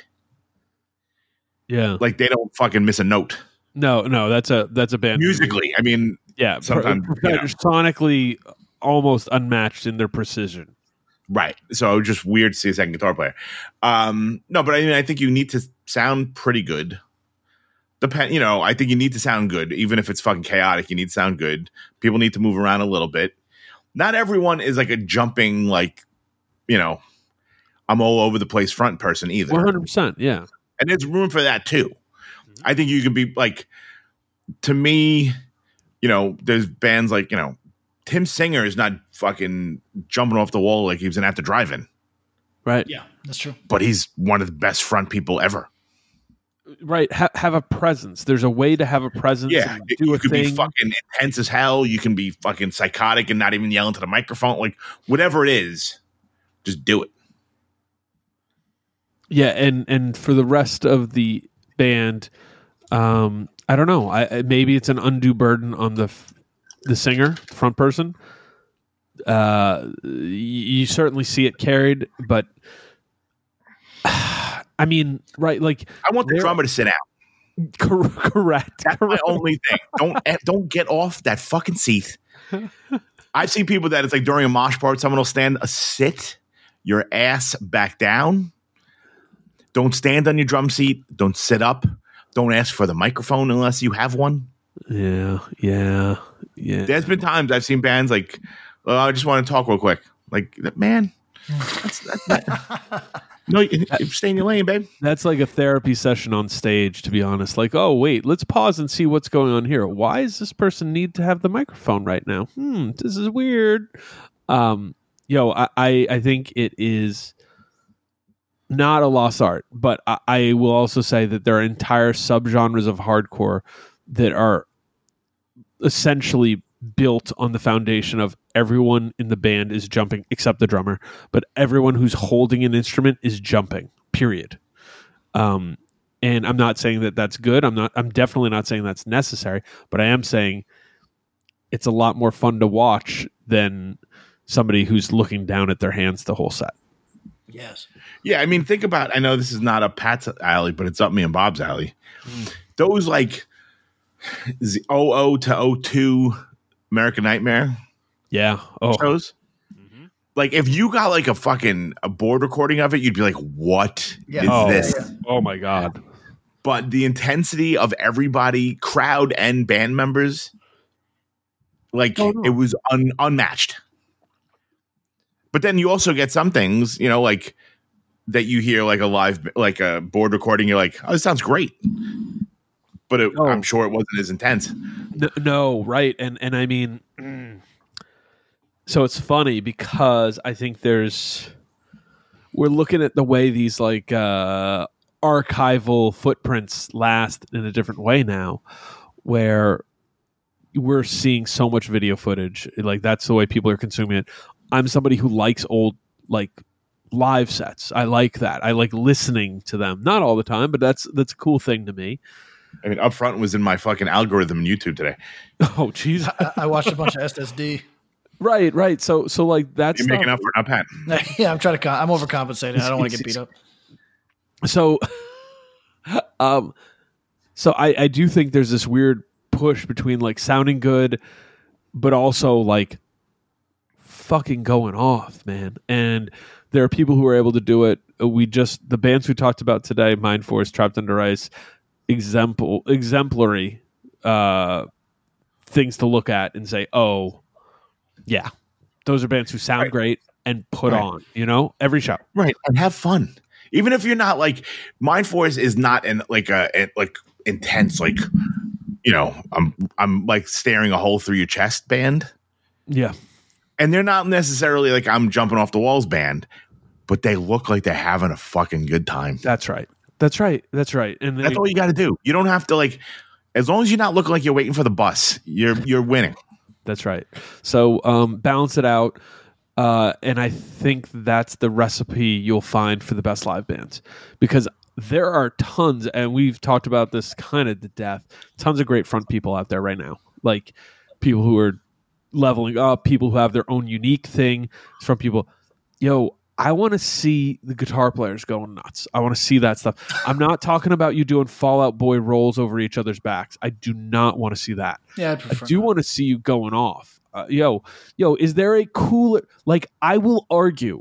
Speaker 3: Yeah.
Speaker 4: Like they don't fucking miss a note
Speaker 3: No, no, that's a that's a band
Speaker 4: musically. I mean,
Speaker 3: Yeah,
Speaker 4: sometimes,
Speaker 3: pro-
Speaker 4: you know.
Speaker 3: sonically almost unmatched in their precision.
Speaker 4: right. So it was just weird to see a second guitar player. Um, no, but I mean, I think you need to sound pretty good. Depend, you know, I think you need to sound good, even if it's fucking chaotic. You need to sound good. People need to move around a little bit. Not everyone is like a jumping, like, you know, I'm all over the place front person either.
Speaker 3: One hundred percent. Yeah.
Speaker 4: And there's room for that too. I think you can be like, to me, you know, there's bands like, you know, Tim Singer is not fucking jumping off the wall like he was in At the Drive-In,
Speaker 3: Right.
Speaker 2: yeah, that's true.
Speaker 4: but he's one of the best front people ever.
Speaker 3: Right. Ha- have a presence. There's a way to have a presence.
Speaker 4: Yeah,
Speaker 3: and
Speaker 4: you
Speaker 3: do a
Speaker 4: could
Speaker 3: thing.
Speaker 4: be fucking intense as hell. You can be fucking psychotic and not even yell into the microphone. Like whatever it is, just do it.
Speaker 3: Yeah, and and for the rest of the band, um, I don't know. I I- maybe it's an undue burden on the f- the singer, the front person. Uh, y- you certainly see it carried, but I mean, right? Like,
Speaker 4: I want the
Speaker 3: there-
Speaker 4: drummer to sit down.
Speaker 3: cor- correct.
Speaker 4: That's my
Speaker 3: correct.
Speaker 4: only thing. Don't eh, don't get off that fucking seat. I've seen people that it's like during a mosh part, someone will stand a sit your ass back down. Don't stand on your drum seat. Don't sit up. Don't ask for the microphone unless you have one.
Speaker 3: Yeah, yeah, yeah.
Speaker 4: There's been times I've seen bands like Well, I just want to talk real quick. Like, man, that's, that's not, no, you, you stay in your lane, babe.
Speaker 3: That's like a therapy session on stage, to be honest. Like, oh, wait, let's pause and see what's going on here. Why does this person need to have the microphone right now? Hmm, this is weird. Um, yo, I, I, I think it is not a lost art, but I, I will also say that there are entire subgenres of hardcore that are essentially built on the foundation of everyone in the band is jumping except the drummer, but everyone who's holding an instrument is jumping, period. Um, and I'm not saying that that's good. I'm not, I'm definitely not saying that's necessary, but I am saying it's a lot more fun to watch than somebody who's looking down at their hands the whole set.
Speaker 2: Yes.
Speaker 4: Yeah. I mean, think about, I know this is not up Pat's alley, but it's up me and Bob's alley. Mm. Those like oh oh to oh two American Nightmare.
Speaker 3: Yeah. Oh.
Speaker 4: Shows. Mm-hmm. Like if you got like a fucking a board recording of it, you'd be like, what
Speaker 2: yeah.
Speaker 4: is
Speaker 3: oh,
Speaker 4: this?
Speaker 3: Yeah. Oh my God.
Speaker 4: But the intensity of everybody, crowd and band members, like oh, no. it was un- unmatched. But then you also get some things, you know, like that you hear like a live, like a board recording. You're like, oh, this sounds great. But it, oh. I'm sure it wasn't as intense.
Speaker 3: No, no, right. And and I mean, mm, so it's funny because I think there's, we're looking at the way these like uh, archival footprints last in a different way now, where we're seeing so much video footage. Like that's the way people are consuming it. I'm somebody who likes old like live sets. I like that. I like listening to them. Not all the time, but that's that's a cool thing to me.
Speaker 4: I mean, Upfront was in my fucking algorithm on YouTube today.
Speaker 3: Oh, jeez.
Speaker 2: I, I watched a bunch of S S D.
Speaker 3: Right, right. So, so like that's
Speaker 4: you're making up for it, not Pat.
Speaker 2: Yeah, I'm trying to. I'm overcompensating. I don't want to get beat up.
Speaker 3: So, um, so I, I do think there's this weird push between like sounding good, but also like fucking going off, man. And there are people who are able to do it. We just the bands we talked about today, Mind Force, Trapped Under Ice. Example, exemplary uh, things to look at and say, oh, yeah, those are bands who sound right. great and put right. on, you know, every show.
Speaker 4: Right. And have fun. Even if you're not like, Mind Force is not in like a, a like intense, like, you know, I'm, I'm like staring a hole through your chest band.
Speaker 3: Yeah.
Speaker 4: And they're not necessarily like I'm jumping off the walls band, but they look like they're having a fucking good time.
Speaker 3: That's right. That's right. That's right. And
Speaker 4: that's all you got to do. You don't have to like, as long as you're not looking like you're waiting for the bus, you're you're winning.
Speaker 3: That's right. So um, balance it out, uh, and I think that's the recipe you'll find for the best live bands, because there are tons, and we've talked about this kind of to death. Tons of great front people out there right now, like people who are leveling up, people who have their own unique thing. Front people, yo. I want to see the guitar players going nuts. I want to see that stuff. I'm not talking about you doing Fall Out Boy rolls over each other's backs. I do not want to see that.
Speaker 2: Yeah, I'd prefer
Speaker 3: I do
Speaker 2: that.
Speaker 3: want to see you going off. Uh, yo, yo, is there a cooler... Like, I will argue,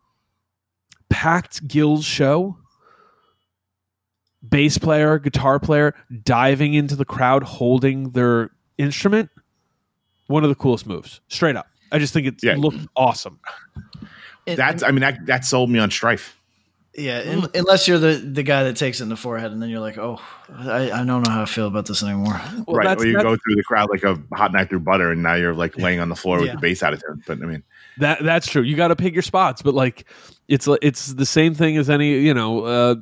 Speaker 3: packed Gills show, bass player, guitar player, diving into the crowd, holding their instrument, one of the coolest moves. Straight up. I just think it yeah. looked awesome.
Speaker 2: It,
Speaker 4: That's, I mean, that, that sold me on Strife.
Speaker 2: Yeah, in, unless you're the, the guy that takes it in the forehead, and then you're like, oh, I, I don't know how I feel about this anymore.
Speaker 3: Well,
Speaker 4: right,
Speaker 3: that's,
Speaker 4: or you
Speaker 3: that's,
Speaker 4: go through the crowd like a hot knife through butter, and now you're like laying on the floor
Speaker 2: yeah.
Speaker 4: with the bass attitude. But I mean,
Speaker 3: that that's true. You got to pick your spots, but like, it's it's the same thing as any, you know, uh,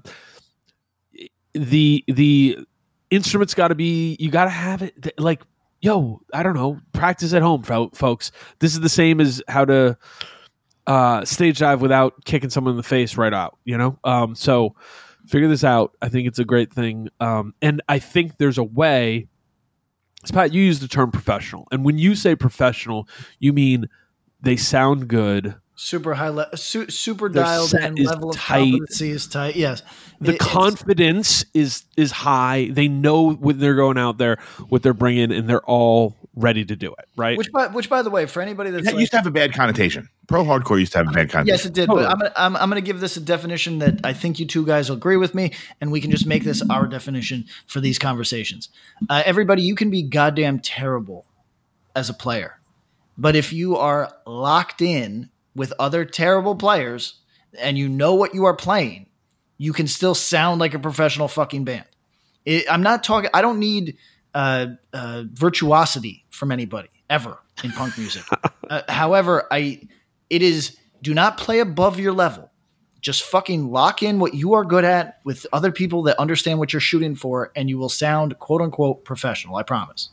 Speaker 3: the the instrument's got to be, you got to have it like, yo, I don't know, practice at home, folks. This is the same as how to. Uh, stage dive without kicking someone in the face right out, you know? Um, so figure this out. I think it's a great thing. Um, and I think there's a way, Pat, you use the term professional. And when you say professional, you mean they sound good.
Speaker 2: Super high, le- su- super dialed in, level of
Speaker 3: tight.
Speaker 2: competency is tight. Yes.
Speaker 3: The
Speaker 2: it,
Speaker 3: confidence is is high. They know when they're going out there, what they're bringing, and they're all ready to do it, right?
Speaker 2: Which, by, which by the way, for anybody that's
Speaker 4: that
Speaker 2: like,
Speaker 4: used to have a bad connotation. Pro hardcore used to have a bad connotation.
Speaker 2: Yes, it did. Totally. But I'm gonna, I'm, I'm going to give this a definition that I think you two guys will agree with me, and we can just make this our definition for these conversations. Uh, everybody, you can be goddamn terrible as a player. But if you are locked in with other terrible players and you know what you are playing, you can still sound like a professional fucking band. It, I'm not talking – I don't need uh, uh, virtuosity from anybody ever in punk music. uh, however, I it is – do not play above your level. Just fucking lock in what you are good at with other people that understand what you're shooting for, and you will sound quote-unquote professional, I promise.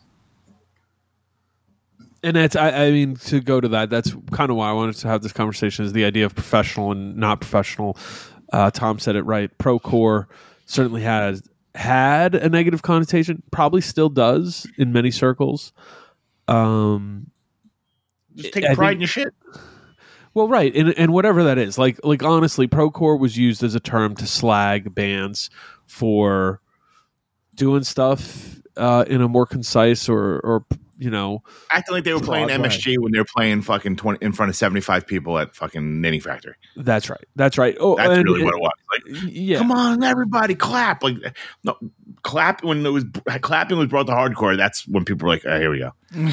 Speaker 3: And that's, I, I mean, to go to that, that's kind of why I wanted to have this conversation, is the idea of professional and not professional. Uh, Tom said it right. Procore certainly has had a negative connotation, probably still does in many circles. Um,
Speaker 4: Just take
Speaker 3: I
Speaker 4: pride
Speaker 3: think,
Speaker 4: in your shit.
Speaker 3: Well, right, and and whatever that is, like like honestly, procore was used as a term to slag bands for doing stuff uh, in a more concise or or you know,
Speaker 4: acting like they were playing M S G when they were playing fucking twenty in front of seventy-five people at fucking Knitting Factory.
Speaker 3: That's right. That's right. Oh,
Speaker 4: that's
Speaker 3: and,
Speaker 4: really
Speaker 3: and,
Speaker 4: what it was. Like,
Speaker 3: yeah,
Speaker 4: come on, everybody, clap! Like, no, clap when it was clapping was brought to hardcore. That's when people were like, oh, "Here we go."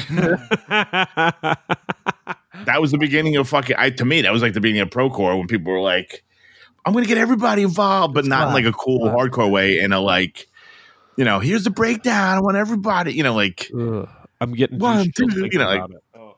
Speaker 4: That was the beginning of fucking. I, to me, that was like the beginning of procore when people were like, "I'm going to get everybody involved," but
Speaker 2: it's
Speaker 4: not
Speaker 2: fun.
Speaker 4: in like a cool
Speaker 2: Fun.
Speaker 4: hardcore way. In a like, you know, here's the breakdown. I want everybody. You know, like.
Speaker 3: Ugh. I'm getting
Speaker 4: one, two,
Speaker 3: you
Speaker 4: know, like,
Speaker 3: oh.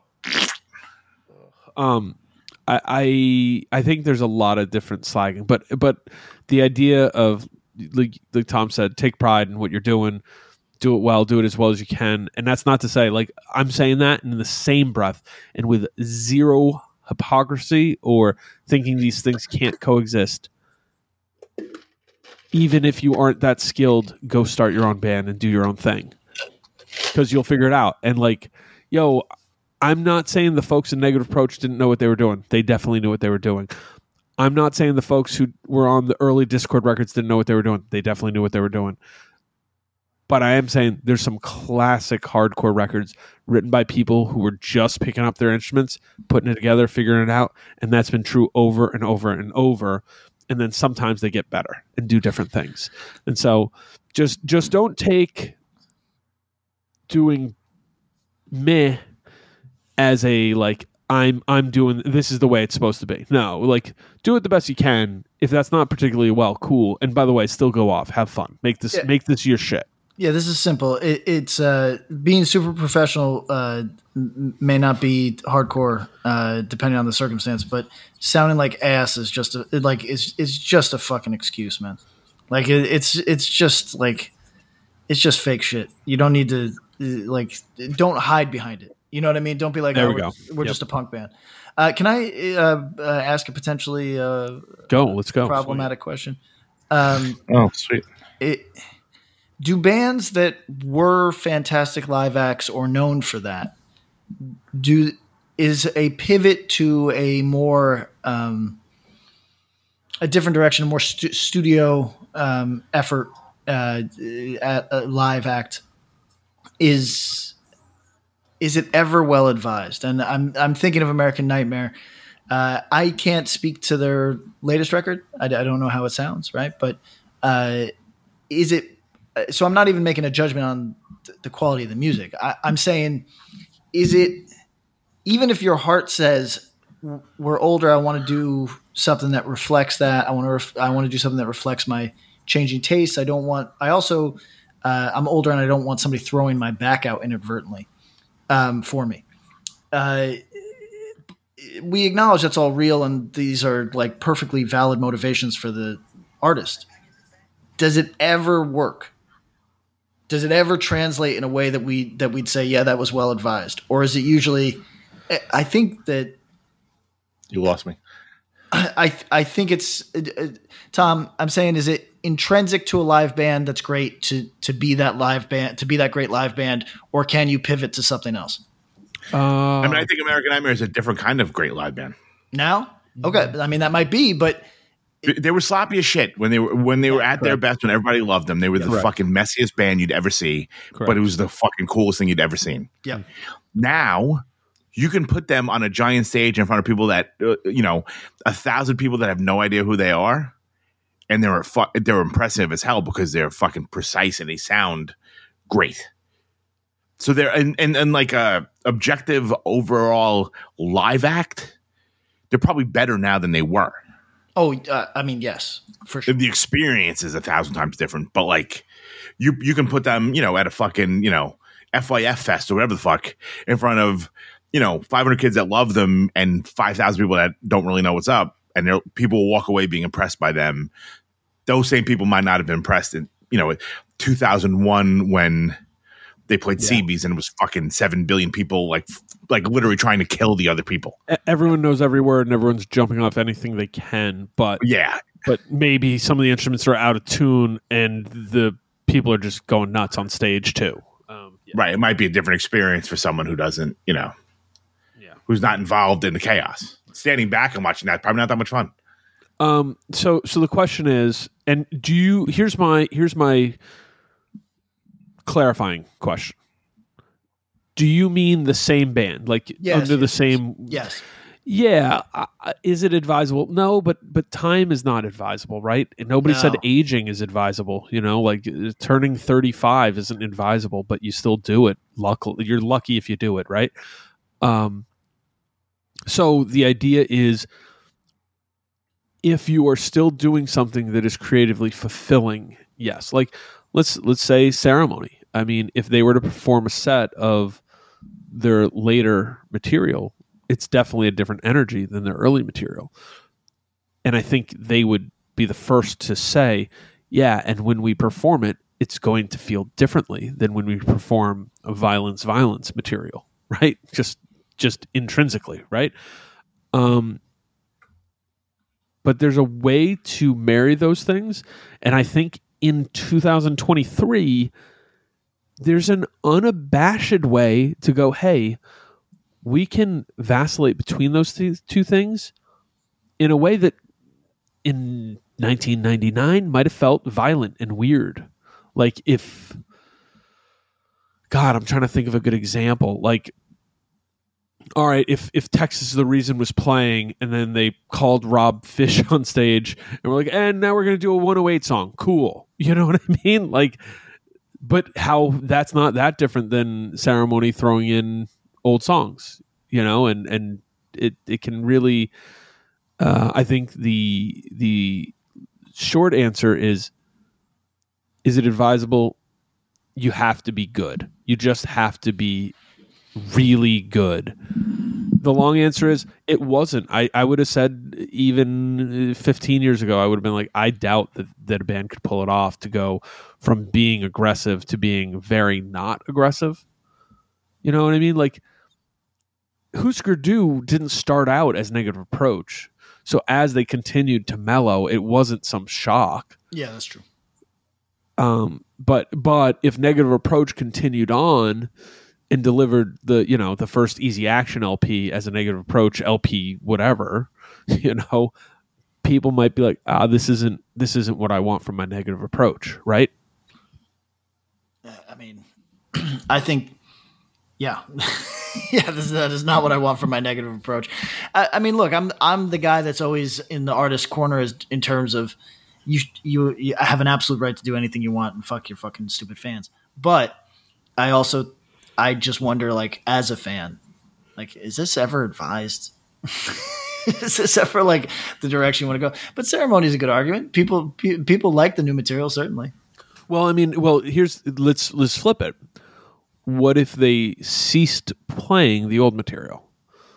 Speaker 3: Um, I, I I think there's a lot of different slagging, but but the idea of like, like Tom said, take pride in what you're doing, do it well, do it as well as you can, and that's not to say like I'm saying that in the same breath and with zero hypocrisy or thinking these things can't coexist. Even if you aren't that skilled, go start your own band and do your own thing. Because you'll figure it out. And like, yo, I'm not saying the folks in Negative Approach didn't know what they were doing. They definitely knew what they were doing. I'm not saying the folks who were on the early Discord records didn't know what they were doing. They definitely knew what they were doing. But I am saying there's some classic hardcore records written by people who were just picking up their instruments, putting it together, figuring it out. And that's been true over and over and over. And then sometimes they get better and do different things. And so just just don't take doing meh as a like I'm I'm doing this is the way it's supposed to be. No, like do it the best you can. If that's not particularly well, cool. And by the way, still go off, have fun, make this
Speaker 2: yeah.
Speaker 3: make this your shit.
Speaker 2: Yeah, this is simple. It, it's uh, being super professional uh, m- may not be hardcore uh, depending on the circumstance, but sounding like ass is just a, it, like it's it's just a fucking excuse, man. Like it, it's it's just like it's just fake shit. You don't need to like don't hide behind it. You know what I mean? Don't be like,
Speaker 3: there
Speaker 2: oh,
Speaker 3: we go.
Speaker 2: we're, we're
Speaker 3: Yep.
Speaker 2: just a punk band. Uh, can I uh, uh, ask a potentially uh,
Speaker 3: Go, let's go.
Speaker 2: problematic question? Um,
Speaker 4: oh, sweet.
Speaker 2: It. Do bands that were fantastic live acts or known for that, do is a pivot to a more um, a different direction, a more stu- studio um, effort uh, at a live act is is it ever well advised? And I'm I'm thinking of American Nightmare. Uh, I can't speak to their latest record. I, I don't know how it sounds, right? But uh, is it? So I'm not even making a judgment on th- the quality of the music. I, I'm saying, is it, even if your heart says we're older, I want to do something that reflects that. I want to, ref- I want to do something that reflects my changing tastes. I don't want, I also, uh, I'm older and I don't want somebody throwing my back out inadvertently um, for me. Uh, we acknowledge that's all real and these are like perfectly valid motivations for the artist. Does it ever work? Does it ever translate in a way that we that we'd say, yeah, that was well advised, or is it usually? I think that
Speaker 4: you lost me.
Speaker 2: I I think it's uh, Tom. I'm saying, is it intrinsic to a live band that's great to to be that live band to be that great live band, or can you pivot to something else?
Speaker 3: Uh,
Speaker 4: I mean, I think American Nightmare is a different kind of great live band.
Speaker 2: Now, okay, I mean that might be, but.
Speaker 4: They were sloppy as shit when they were when they were at
Speaker 3: Correct.
Speaker 4: their best, when everybody loved them. They were the
Speaker 3: Correct.
Speaker 4: fucking messiest band you'd ever see,
Speaker 3: Correct.
Speaker 4: but it was the fucking coolest thing you'd ever seen.
Speaker 2: Yeah.
Speaker 4: Now you can put them on a giant stage in front of people that uh, you know, a thousand people that have no idea who they are, and they're fu- they're impressive as hell because they're fucking precise and they sound great. So they're and, and and like a objective overall live act, they're probably better now than they were.
Speaker 2: Oh, uh, I mean, yes, for sure.
Speaker 4: The experience is a thousand times different, but like you you can put them, you know, at a fucking, you know, F Y F fest or whatever the fuck in front of, you know, five hundred kids that love them and five thousand people that don't really know what's up, and people will walk away being impressed by them. Those same people might not have been impressed in, you know, two thousand one when they played yeah. Seabees and it was fucking seven billion people, like like literally trying to kill the other people.
Speaker 3: Everyone knows every word and everyone's jumping off anything they can, but
Speaker 4: yeah,
Speaker 3: but maybe some of the instruments are out of tune and the people are just going nuts on stage too. Um, yeah.
Speaker 4: Right, it might be a different experience for someone who doesn't, you know,
Speaker 3: yeah,
Speaker 4: who's not involved in the chaos. Standing back and watching that, probably not that much fun.
Speaker 3: Um. So so the question is, and do you? Here's my here's my. clarifying question. Do you mean the same band, like
Speaker 2: yes,
Speaker 3: under
Speaker 2: yes,
Speaker 3: the same?
Speaker 2: Yes.
Speaker 3: Yeah. Uh, is it advisable? No, but but time is not advisable, right? And nobody
Speaker 2: no.
Speaker 3: said aging is advisable. You know, like uh, turning thirty-five isn't advisable, but you still do it. Luckily, you're lucky if you do it, right? Um. So the idea is, if you are still doing something that is creatively fulfilling, yes. Like let's let's say Ceremony. I mean, if they were to perform a set of their later material, it's definitely a different energy than their early material. And I think they would be the first to say, yeah, and when we perform it, it's going to feel differently than when we perform a violence, violence material, right? Just just intrinsically, right? Um, but there's a way to marry those things. And I think in two thousand twenty-three, there's an unabashed way to go, hey, we can vacillate between those th- two things in a way that in nineteen ninety-nine might have felt violent and weird. Like if, God, I'm trying to think of a good example. Like, all right, if if Texas the Reason was playing and then they called Rob Fish on stage and we're like, and now we're going to do a one oh eight song. Cool. You know what I mean? Like, but how that's not that different than Ceremony throwing in old songs, you know, and, and it, it can really, uh, I think the, the short answer is, is it advisable? You have to be good. You just have to be really good. The long answer is it wasn't. I, I would have said even fifteen years ago, I would have been like, I doubt that, that a band could pull it off to go from being aggressive to being very not aggressive. You know what I mean? Like, Husker Du didn't start out as Negative Approach. So as they continued to mellow, it wasn't some shock.
Speaker 2: Yeah, that's true.
Speaker 3: Um, but but if Negative Approach continued on and delivered the, you know, the first Easy Action L P as a Negative Approach L P, whatever, you know, people might be like, ah, this isn't this isn't what I want from my Negative Approach, right?
Speaker 2: Uh, I mean, I think, yeah, yeah, this, that is not what I want from my Negative Approach. I, I mean, look, I'm I'm the guy that's always in the artist corner as, in terms of you, you you have an absolute right to do anything you want and fuck your fucking stupid fans. But I also I just wonder, like, as a fan, like, is this ever advised? Is this ever like the direction you want to go? But Ceremony is a good argument. People pe- people like the new material, certainly.
Speaker 3: Well, I mean, well, here's let's let's flip it. What if they ceased playing the old material?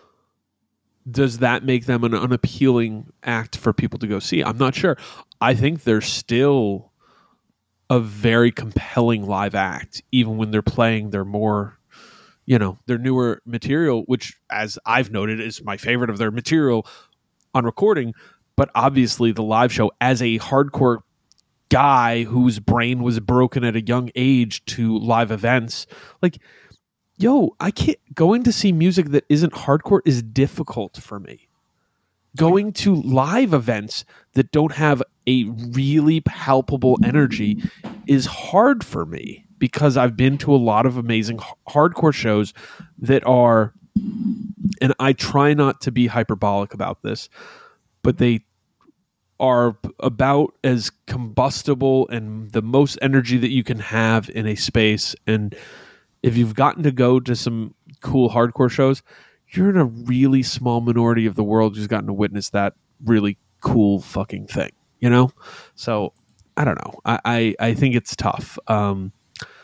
Speaker 3: Does that make them an unappealing act for people to go see? I'm not sure. I think they're still a very compelling live act, even when they're playing their more, you know, their newer material, which, as I've noted, is my favorite of their material on recording. But obviously the live show, as a hardcore guy whose brain was broken at a young age to live events, like, yo, I can't, going to see music that isn't hardcore is difficult for me. Going to live events that don't have a really palpable energy is hard for me because I've been to a lot of amazing h- hardcore shows that are, and I try not to be hyperbolic about this, but they are about as combustible and the most energy that you can have in a space. And if you've gotten to go to some cool hardcore shows, you're in a really small minority of the world who's gotten to witness that really cool fucking thing, you know? So I don't know. I, I, I think it's tough. Um,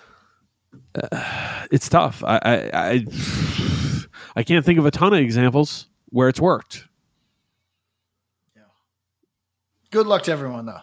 Speaker 3: uh, it's tough. I, I, I, I can't think of a ton of examples where it's worked.
Speaker 2: Yeah. Good luck to everyone, though.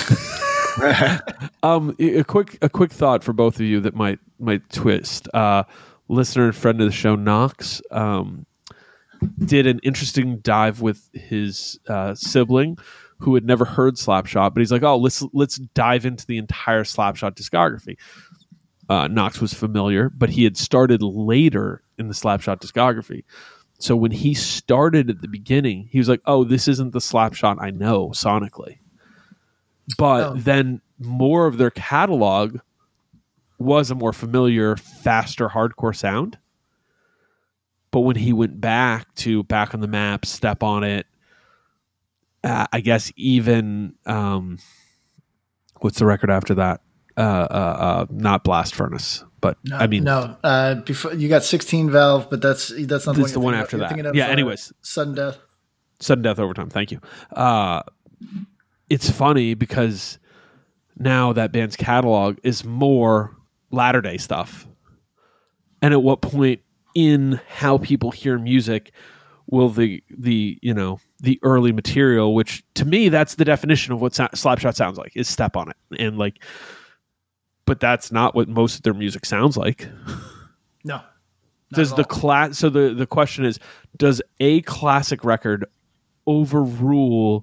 Speaker 3: um, a quick, a quick thought for both of you that might, might twist. Uh, listener and friend of the show, Knox, um, did an interesting dive with his uh, sibling who had never heard Slapshot, but he's like, "Oh, let's let's dive into the entire Slapshot discography." Uh, Knox was familiar, but he had started later in the Slapshot discography. So when he started at the beginning, he was like, "Oh, this isn't the Slapshot I know sonically." But oh. then more of their catalog was a more familiar, faster hardcore sound. But when he went back to Back on the Map, Step on It, uh, I guess even um, what's the record after that? Uh, uh, uh, not Blast Furnace, but
Speaker 2: no,
Speaker 3: I mean,
Speaker 2: no. Uh, before you got sixteen Valve, but that's that's not
Speaker 3: this
Speaker 2: the
Speaker 3: the one
Speaker 2: one,
Speaker 3: after
Speaker 2: of,
Speaker 3: that.
Speaker 2: of,
Speaker 3: yeah.
Speaker 2: uh,
Speaker 3: Anyways,
Speaker 2: Sudden Death.
Speaker 3: Sudden Death Overtime. Thank you. Uh, it's funny because now that band's catalog is more latter day stuff, and at what point in how people hear music will the the you know the early material, which to me that's the definition of what so- Slapshot sounds like, is Step on It, and like, but that's not what most of their music sounds like.
Speaker 2: No.
Speaker 3: Does the class? So the the question is, does a classic record overrule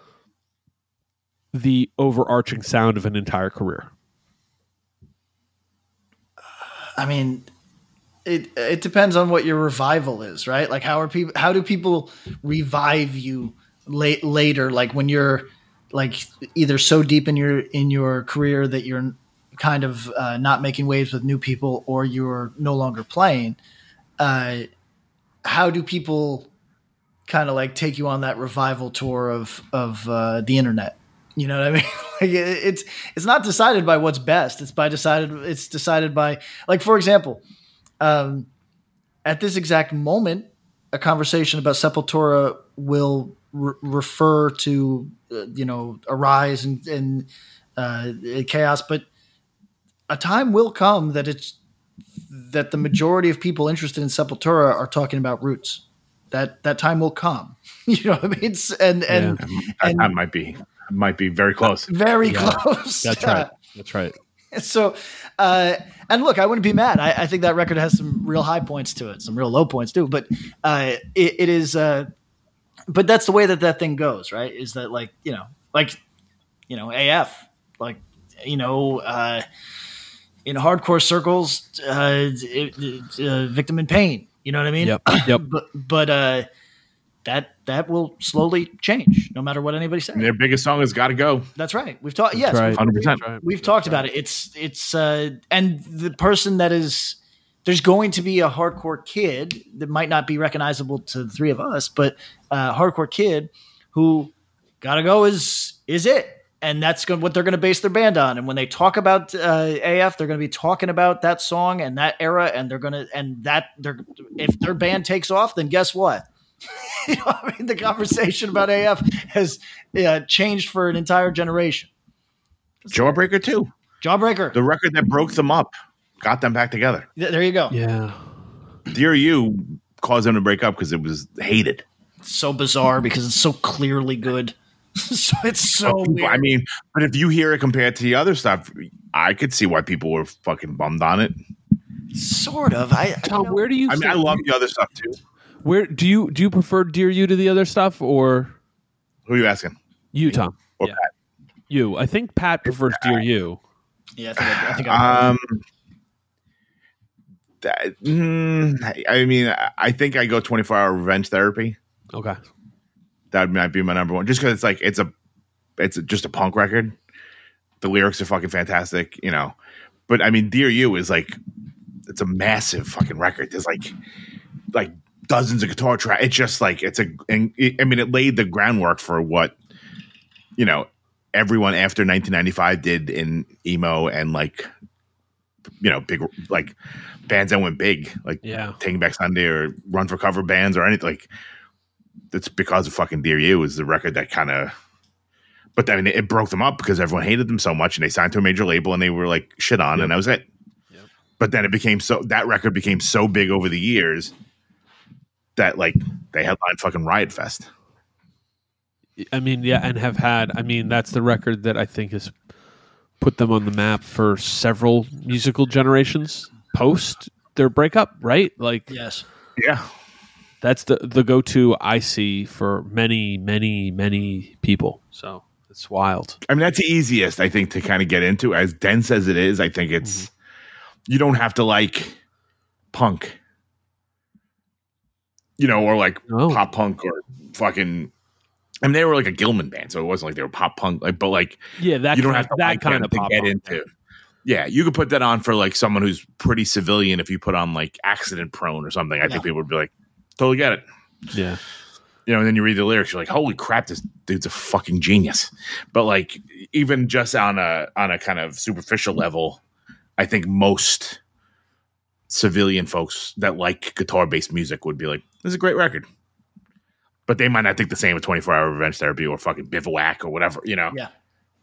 Speaker 3: the overarching sound of an entire career?
Speaker 2: I mean, it it depends on what your revival is, right? Like how are people? How do people revive you late later? Like when you're like either so deep in your in your career that you're kind of uh, not making waves with new people, or you're no longer playing. Uh, how do people kind of like take you on that revival tour of of uh, the internet? You know what I mean? Like it, it's it's not decided by what's best. It's by decided. It's decided by, like, for example, um, at this exact moment, a conversation about Sepultura will re- refer to uh, you know Arise and, and uh, Chaos, but a time will come that it's that the majority of people interested in Sepultura are talking about Roots. That that time will come. You know what I mean? It's, and and,
Speaker 4: yeah.
Speaker 2: and
Speaker 4: that might be might be very close.
Speaker 2: Very
Speaker 3: yeah.
Speaker 2: close.
Speaker 3: That's right. That's right.
Speaker 2: So, uh, and look, I wouldn't be mad. I, I think that record has some real high points to it, some real low points too. But uh, it, it is. Uh, but that's the way that that thing goes, right? Is that like you know, like you know, A F, like you know. Uh, in hardcore circles, uh, it, it, uh, Victim in Pain. You know what I mean?
Speaker 3: Yep. Yep.
Speaker 2: but but uh, that that will slowly change, no matter what anybody says.
Speaker 4: And their biggest song has got to go.
Speaker 2: That's right. We've talked. Yes,
Speaker 3: right.
Speaker 2: we've,
Speaker 4: one hundred percent.
Speaker 2: we've, we've talked about it. It's it's uh, and the person that is there's going to be a hardcore kid that might not be recognizable to the three of us, but uh, hardcore kid who gotta go is is it. And that's going what they're going to base their band on. And when they talk about uh, A F, they're going to be talking about that song and that era. And they're going to, and that they're, if their band takes off, then guess what? You know, I mean, the conversation about A F has uh, changed for an entire generation.
Speaker 4: Jawbreaker too.
Speaker 2: Jawbreaker,
Speaker 4: the record that broke them up, got them back together.
Speaker 2: There you go.
Speaker 3: Yeah.
Speaker 4: Dear You caused them to break up because it was hated.
Speaker 2: It's so bizarre because it's so clearly good. So it's so
Speaker 4: people,
Speaker 2: weird.
Speaker 4: I mean, but if you hear it compared to the other stuff, I could see why people were fucking bummed on it.
Speaker 2: Sort of. I,
Speaker 3: Tom,
Speaker 2: I
Speaker 3: where do you?
Speaker 4: I mean, I love the other stuff too.
Speaker 3: Where do you do you prefer Dear You to the other stuff, or
Speaker 4: who are you asking?
Speaker 3: You, Tom.
Speaker 4: Or
Speaker 3: yeah.
Speaker 4: Pat?
Speaker 3: You. I think Pat prefers Dear You.
Speaker 2: Yeah, I think I, I think I
Speaker 4: um. That, mm, I mean, I think I go twenty-four hour Revenge Therapy.
Speaker 3: Okay.
Speaker 4: That might be my number one, just because it's like it's a, it's a, just a punk record. The lyrics are fucking fantastic, you know. But I mean, Dear You is like, it's a massive fucking record. There's like, like dozens of guitar tracks. It's just like it's a. And it, I mean, it laid the groundwork for what, you know, everyone after nineteen ninety-five did in emo and like you know, big like bands that went big, like
Speaker 3: Yeah.
Speaker 4: Taking Back Sunday or Run for Cover bands or anything. Like it's because of fucking Dear You is the record that kind of. But I mean, it broke them up because everyone hated them so much, and they signed to a major label, and they were like shit on, yep. and that was it. Yep. But then it became so that record became so big over the years that like they headlined fucking Riot Fest.
Speaker 3: I mean, yeah, and have had. I mean, that's the record that I think has put them on the map for several musical generations post their breakup. Right? Like,
Speaker 2: yes,
Speaker 4: yeah,
Speaker 3: that's the the go to I see for many, many, many people. So. It's wild.
Speaker 4: I mean, that's the easiest, I think, to kind of get into. As dense as it is, I think it's mm-hmm. you don't have to like punk, you know, or like oh. pop punk or fucking. I mean, they were like a Gilman band, so it wasn't like they were pop punk. Like, but like,
Speaker 3: yeah, that
Speaker 4: you don't
Speaker 3: kind,
Speaker 4: have to
Speaker 3: that
Speaker 4: like
Speaker 3: kind of
Speaker 4: to
Speaker 3: pop
Speaker 4: get
Speaker 3: punk.
Speaker 4: into. Yeah, you could put that on for like someone who's pretty civilian. If you put on like Accident Prone or something, I yeah. think people would be like, totally get it.
Speaker 3: Yeah.
Speaker 4: You know, and then you read the lyrics, you're like, "Holy crap, this dude's a fucking genius!" But like, even just on a on a kind of superficial level, I think most civilian folks that like guitar based music would be like, "This is a great record," but they might not think the same with twenty-four hour Revenge Therapy or fucking Bivouac or whatever. You know?
Speaker 2: Yeah.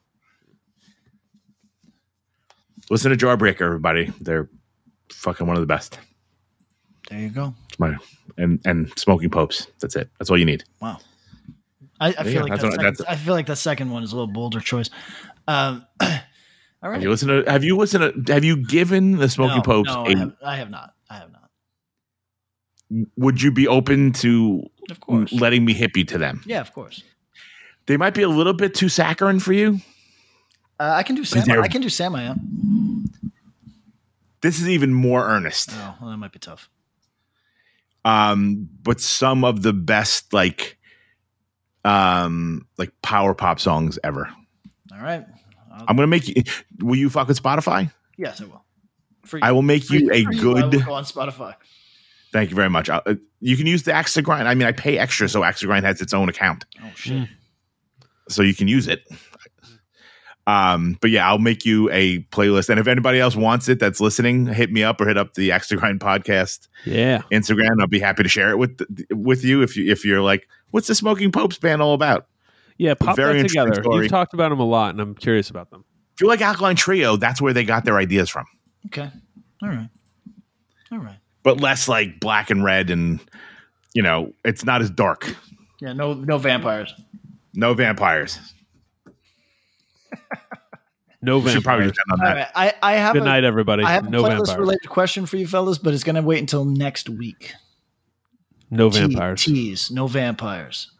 Speaker 4: Listen to Jawbreaker, everybody. They're fucking one of the best.
Speaker 2: There you go.
Speaker 4: My, and and Smoking Popes. That's it. That's all you need.
Speaker 2: Wow. I, I feel
Speaker 4: yeah,
Speaker 2: like
Speaker 4: that's
Speaker 2: that
Speaker 4: what,
Speaker 2: second,
Speaker 4: that's,
Speaker 2: I feel like the second one is a little bolder choice. Um, all right.
Speaker 4: Have you listened to? Have you listened to? Have you given the Smoking
Speaker 2: no,
Speaker 4: Popes?
Speaker 2: No,
Speaker 4: a,
Speaker 2: I, have, I have not. I have not.
Speaker 4: Would you be open to
Speaker 2: of course.
Speaker 4: letting me hip you to them?
Speaker 2: Yeah, of course.
Speaker 4: They might be a little bit too saccharine for you.
Speaker 2: Uh, I can do Sam. I can do Sam. I am.
Speaker 4: This is even more earnest.
Speaker 2: Oh, well, that might be tough.
Speaker 4: Um, but some of the best like, um, like power pop songs ever.
Speaker 2: All right,
Speaker 4: I'll, I'm gonna make you. Will you fuck with Spotify?
Speaker 2: Yes, I will.
Speaker 4: For you, I will make you a good.
Speaker 2: You, I will go on Spotify.
Speaker 4: Thank you very much. I'll, uh, you can use the Axe to Grind. I mean, I pay extra, so Axe to Grind has its own account.
Speaker 2: Oh shit!
Speaker 4: So you can use it. Um, but yeah, I'll make you a playlist. And if anybody else wants it that's listening, hit me up or hit up the Axe to Grind podcast.
Speaker 3: Yeah.
Speaker 4: Instagram. I'll be happy to share it with with you if you if you're like, what's the Smoking Popes band all about?
Speaker 3: Yeah, pop that together. Story. You've talked about them a lot, and I'm curious about them.
Speaker 4: If you like Alkaline Trio, that's where they got their ideas from.
Speaker 2: Okay. All right. All right.
Speaker 4: But less like Black and Red, and you know, it's not as dark.
Speaker 2: Yeah, no no vampires.
Speaker 4: No vampires.
Speaker 3: No vampires.
Speaker 4: Probably just on that.
Speaker 2: Right. I, I have
Speaker 3: Good
Speaker 2: a,
Speaker 3: night, everybody.
Speaker 2: I have
Speaker 3: no
Speaker 2: a playlist
Speaker 3: vampires.
Speaker 2: related question for you fellas, but it's going to wait until next week.
Speaker 3: No vampires.
Speaker 2: Te- tease. No vampires.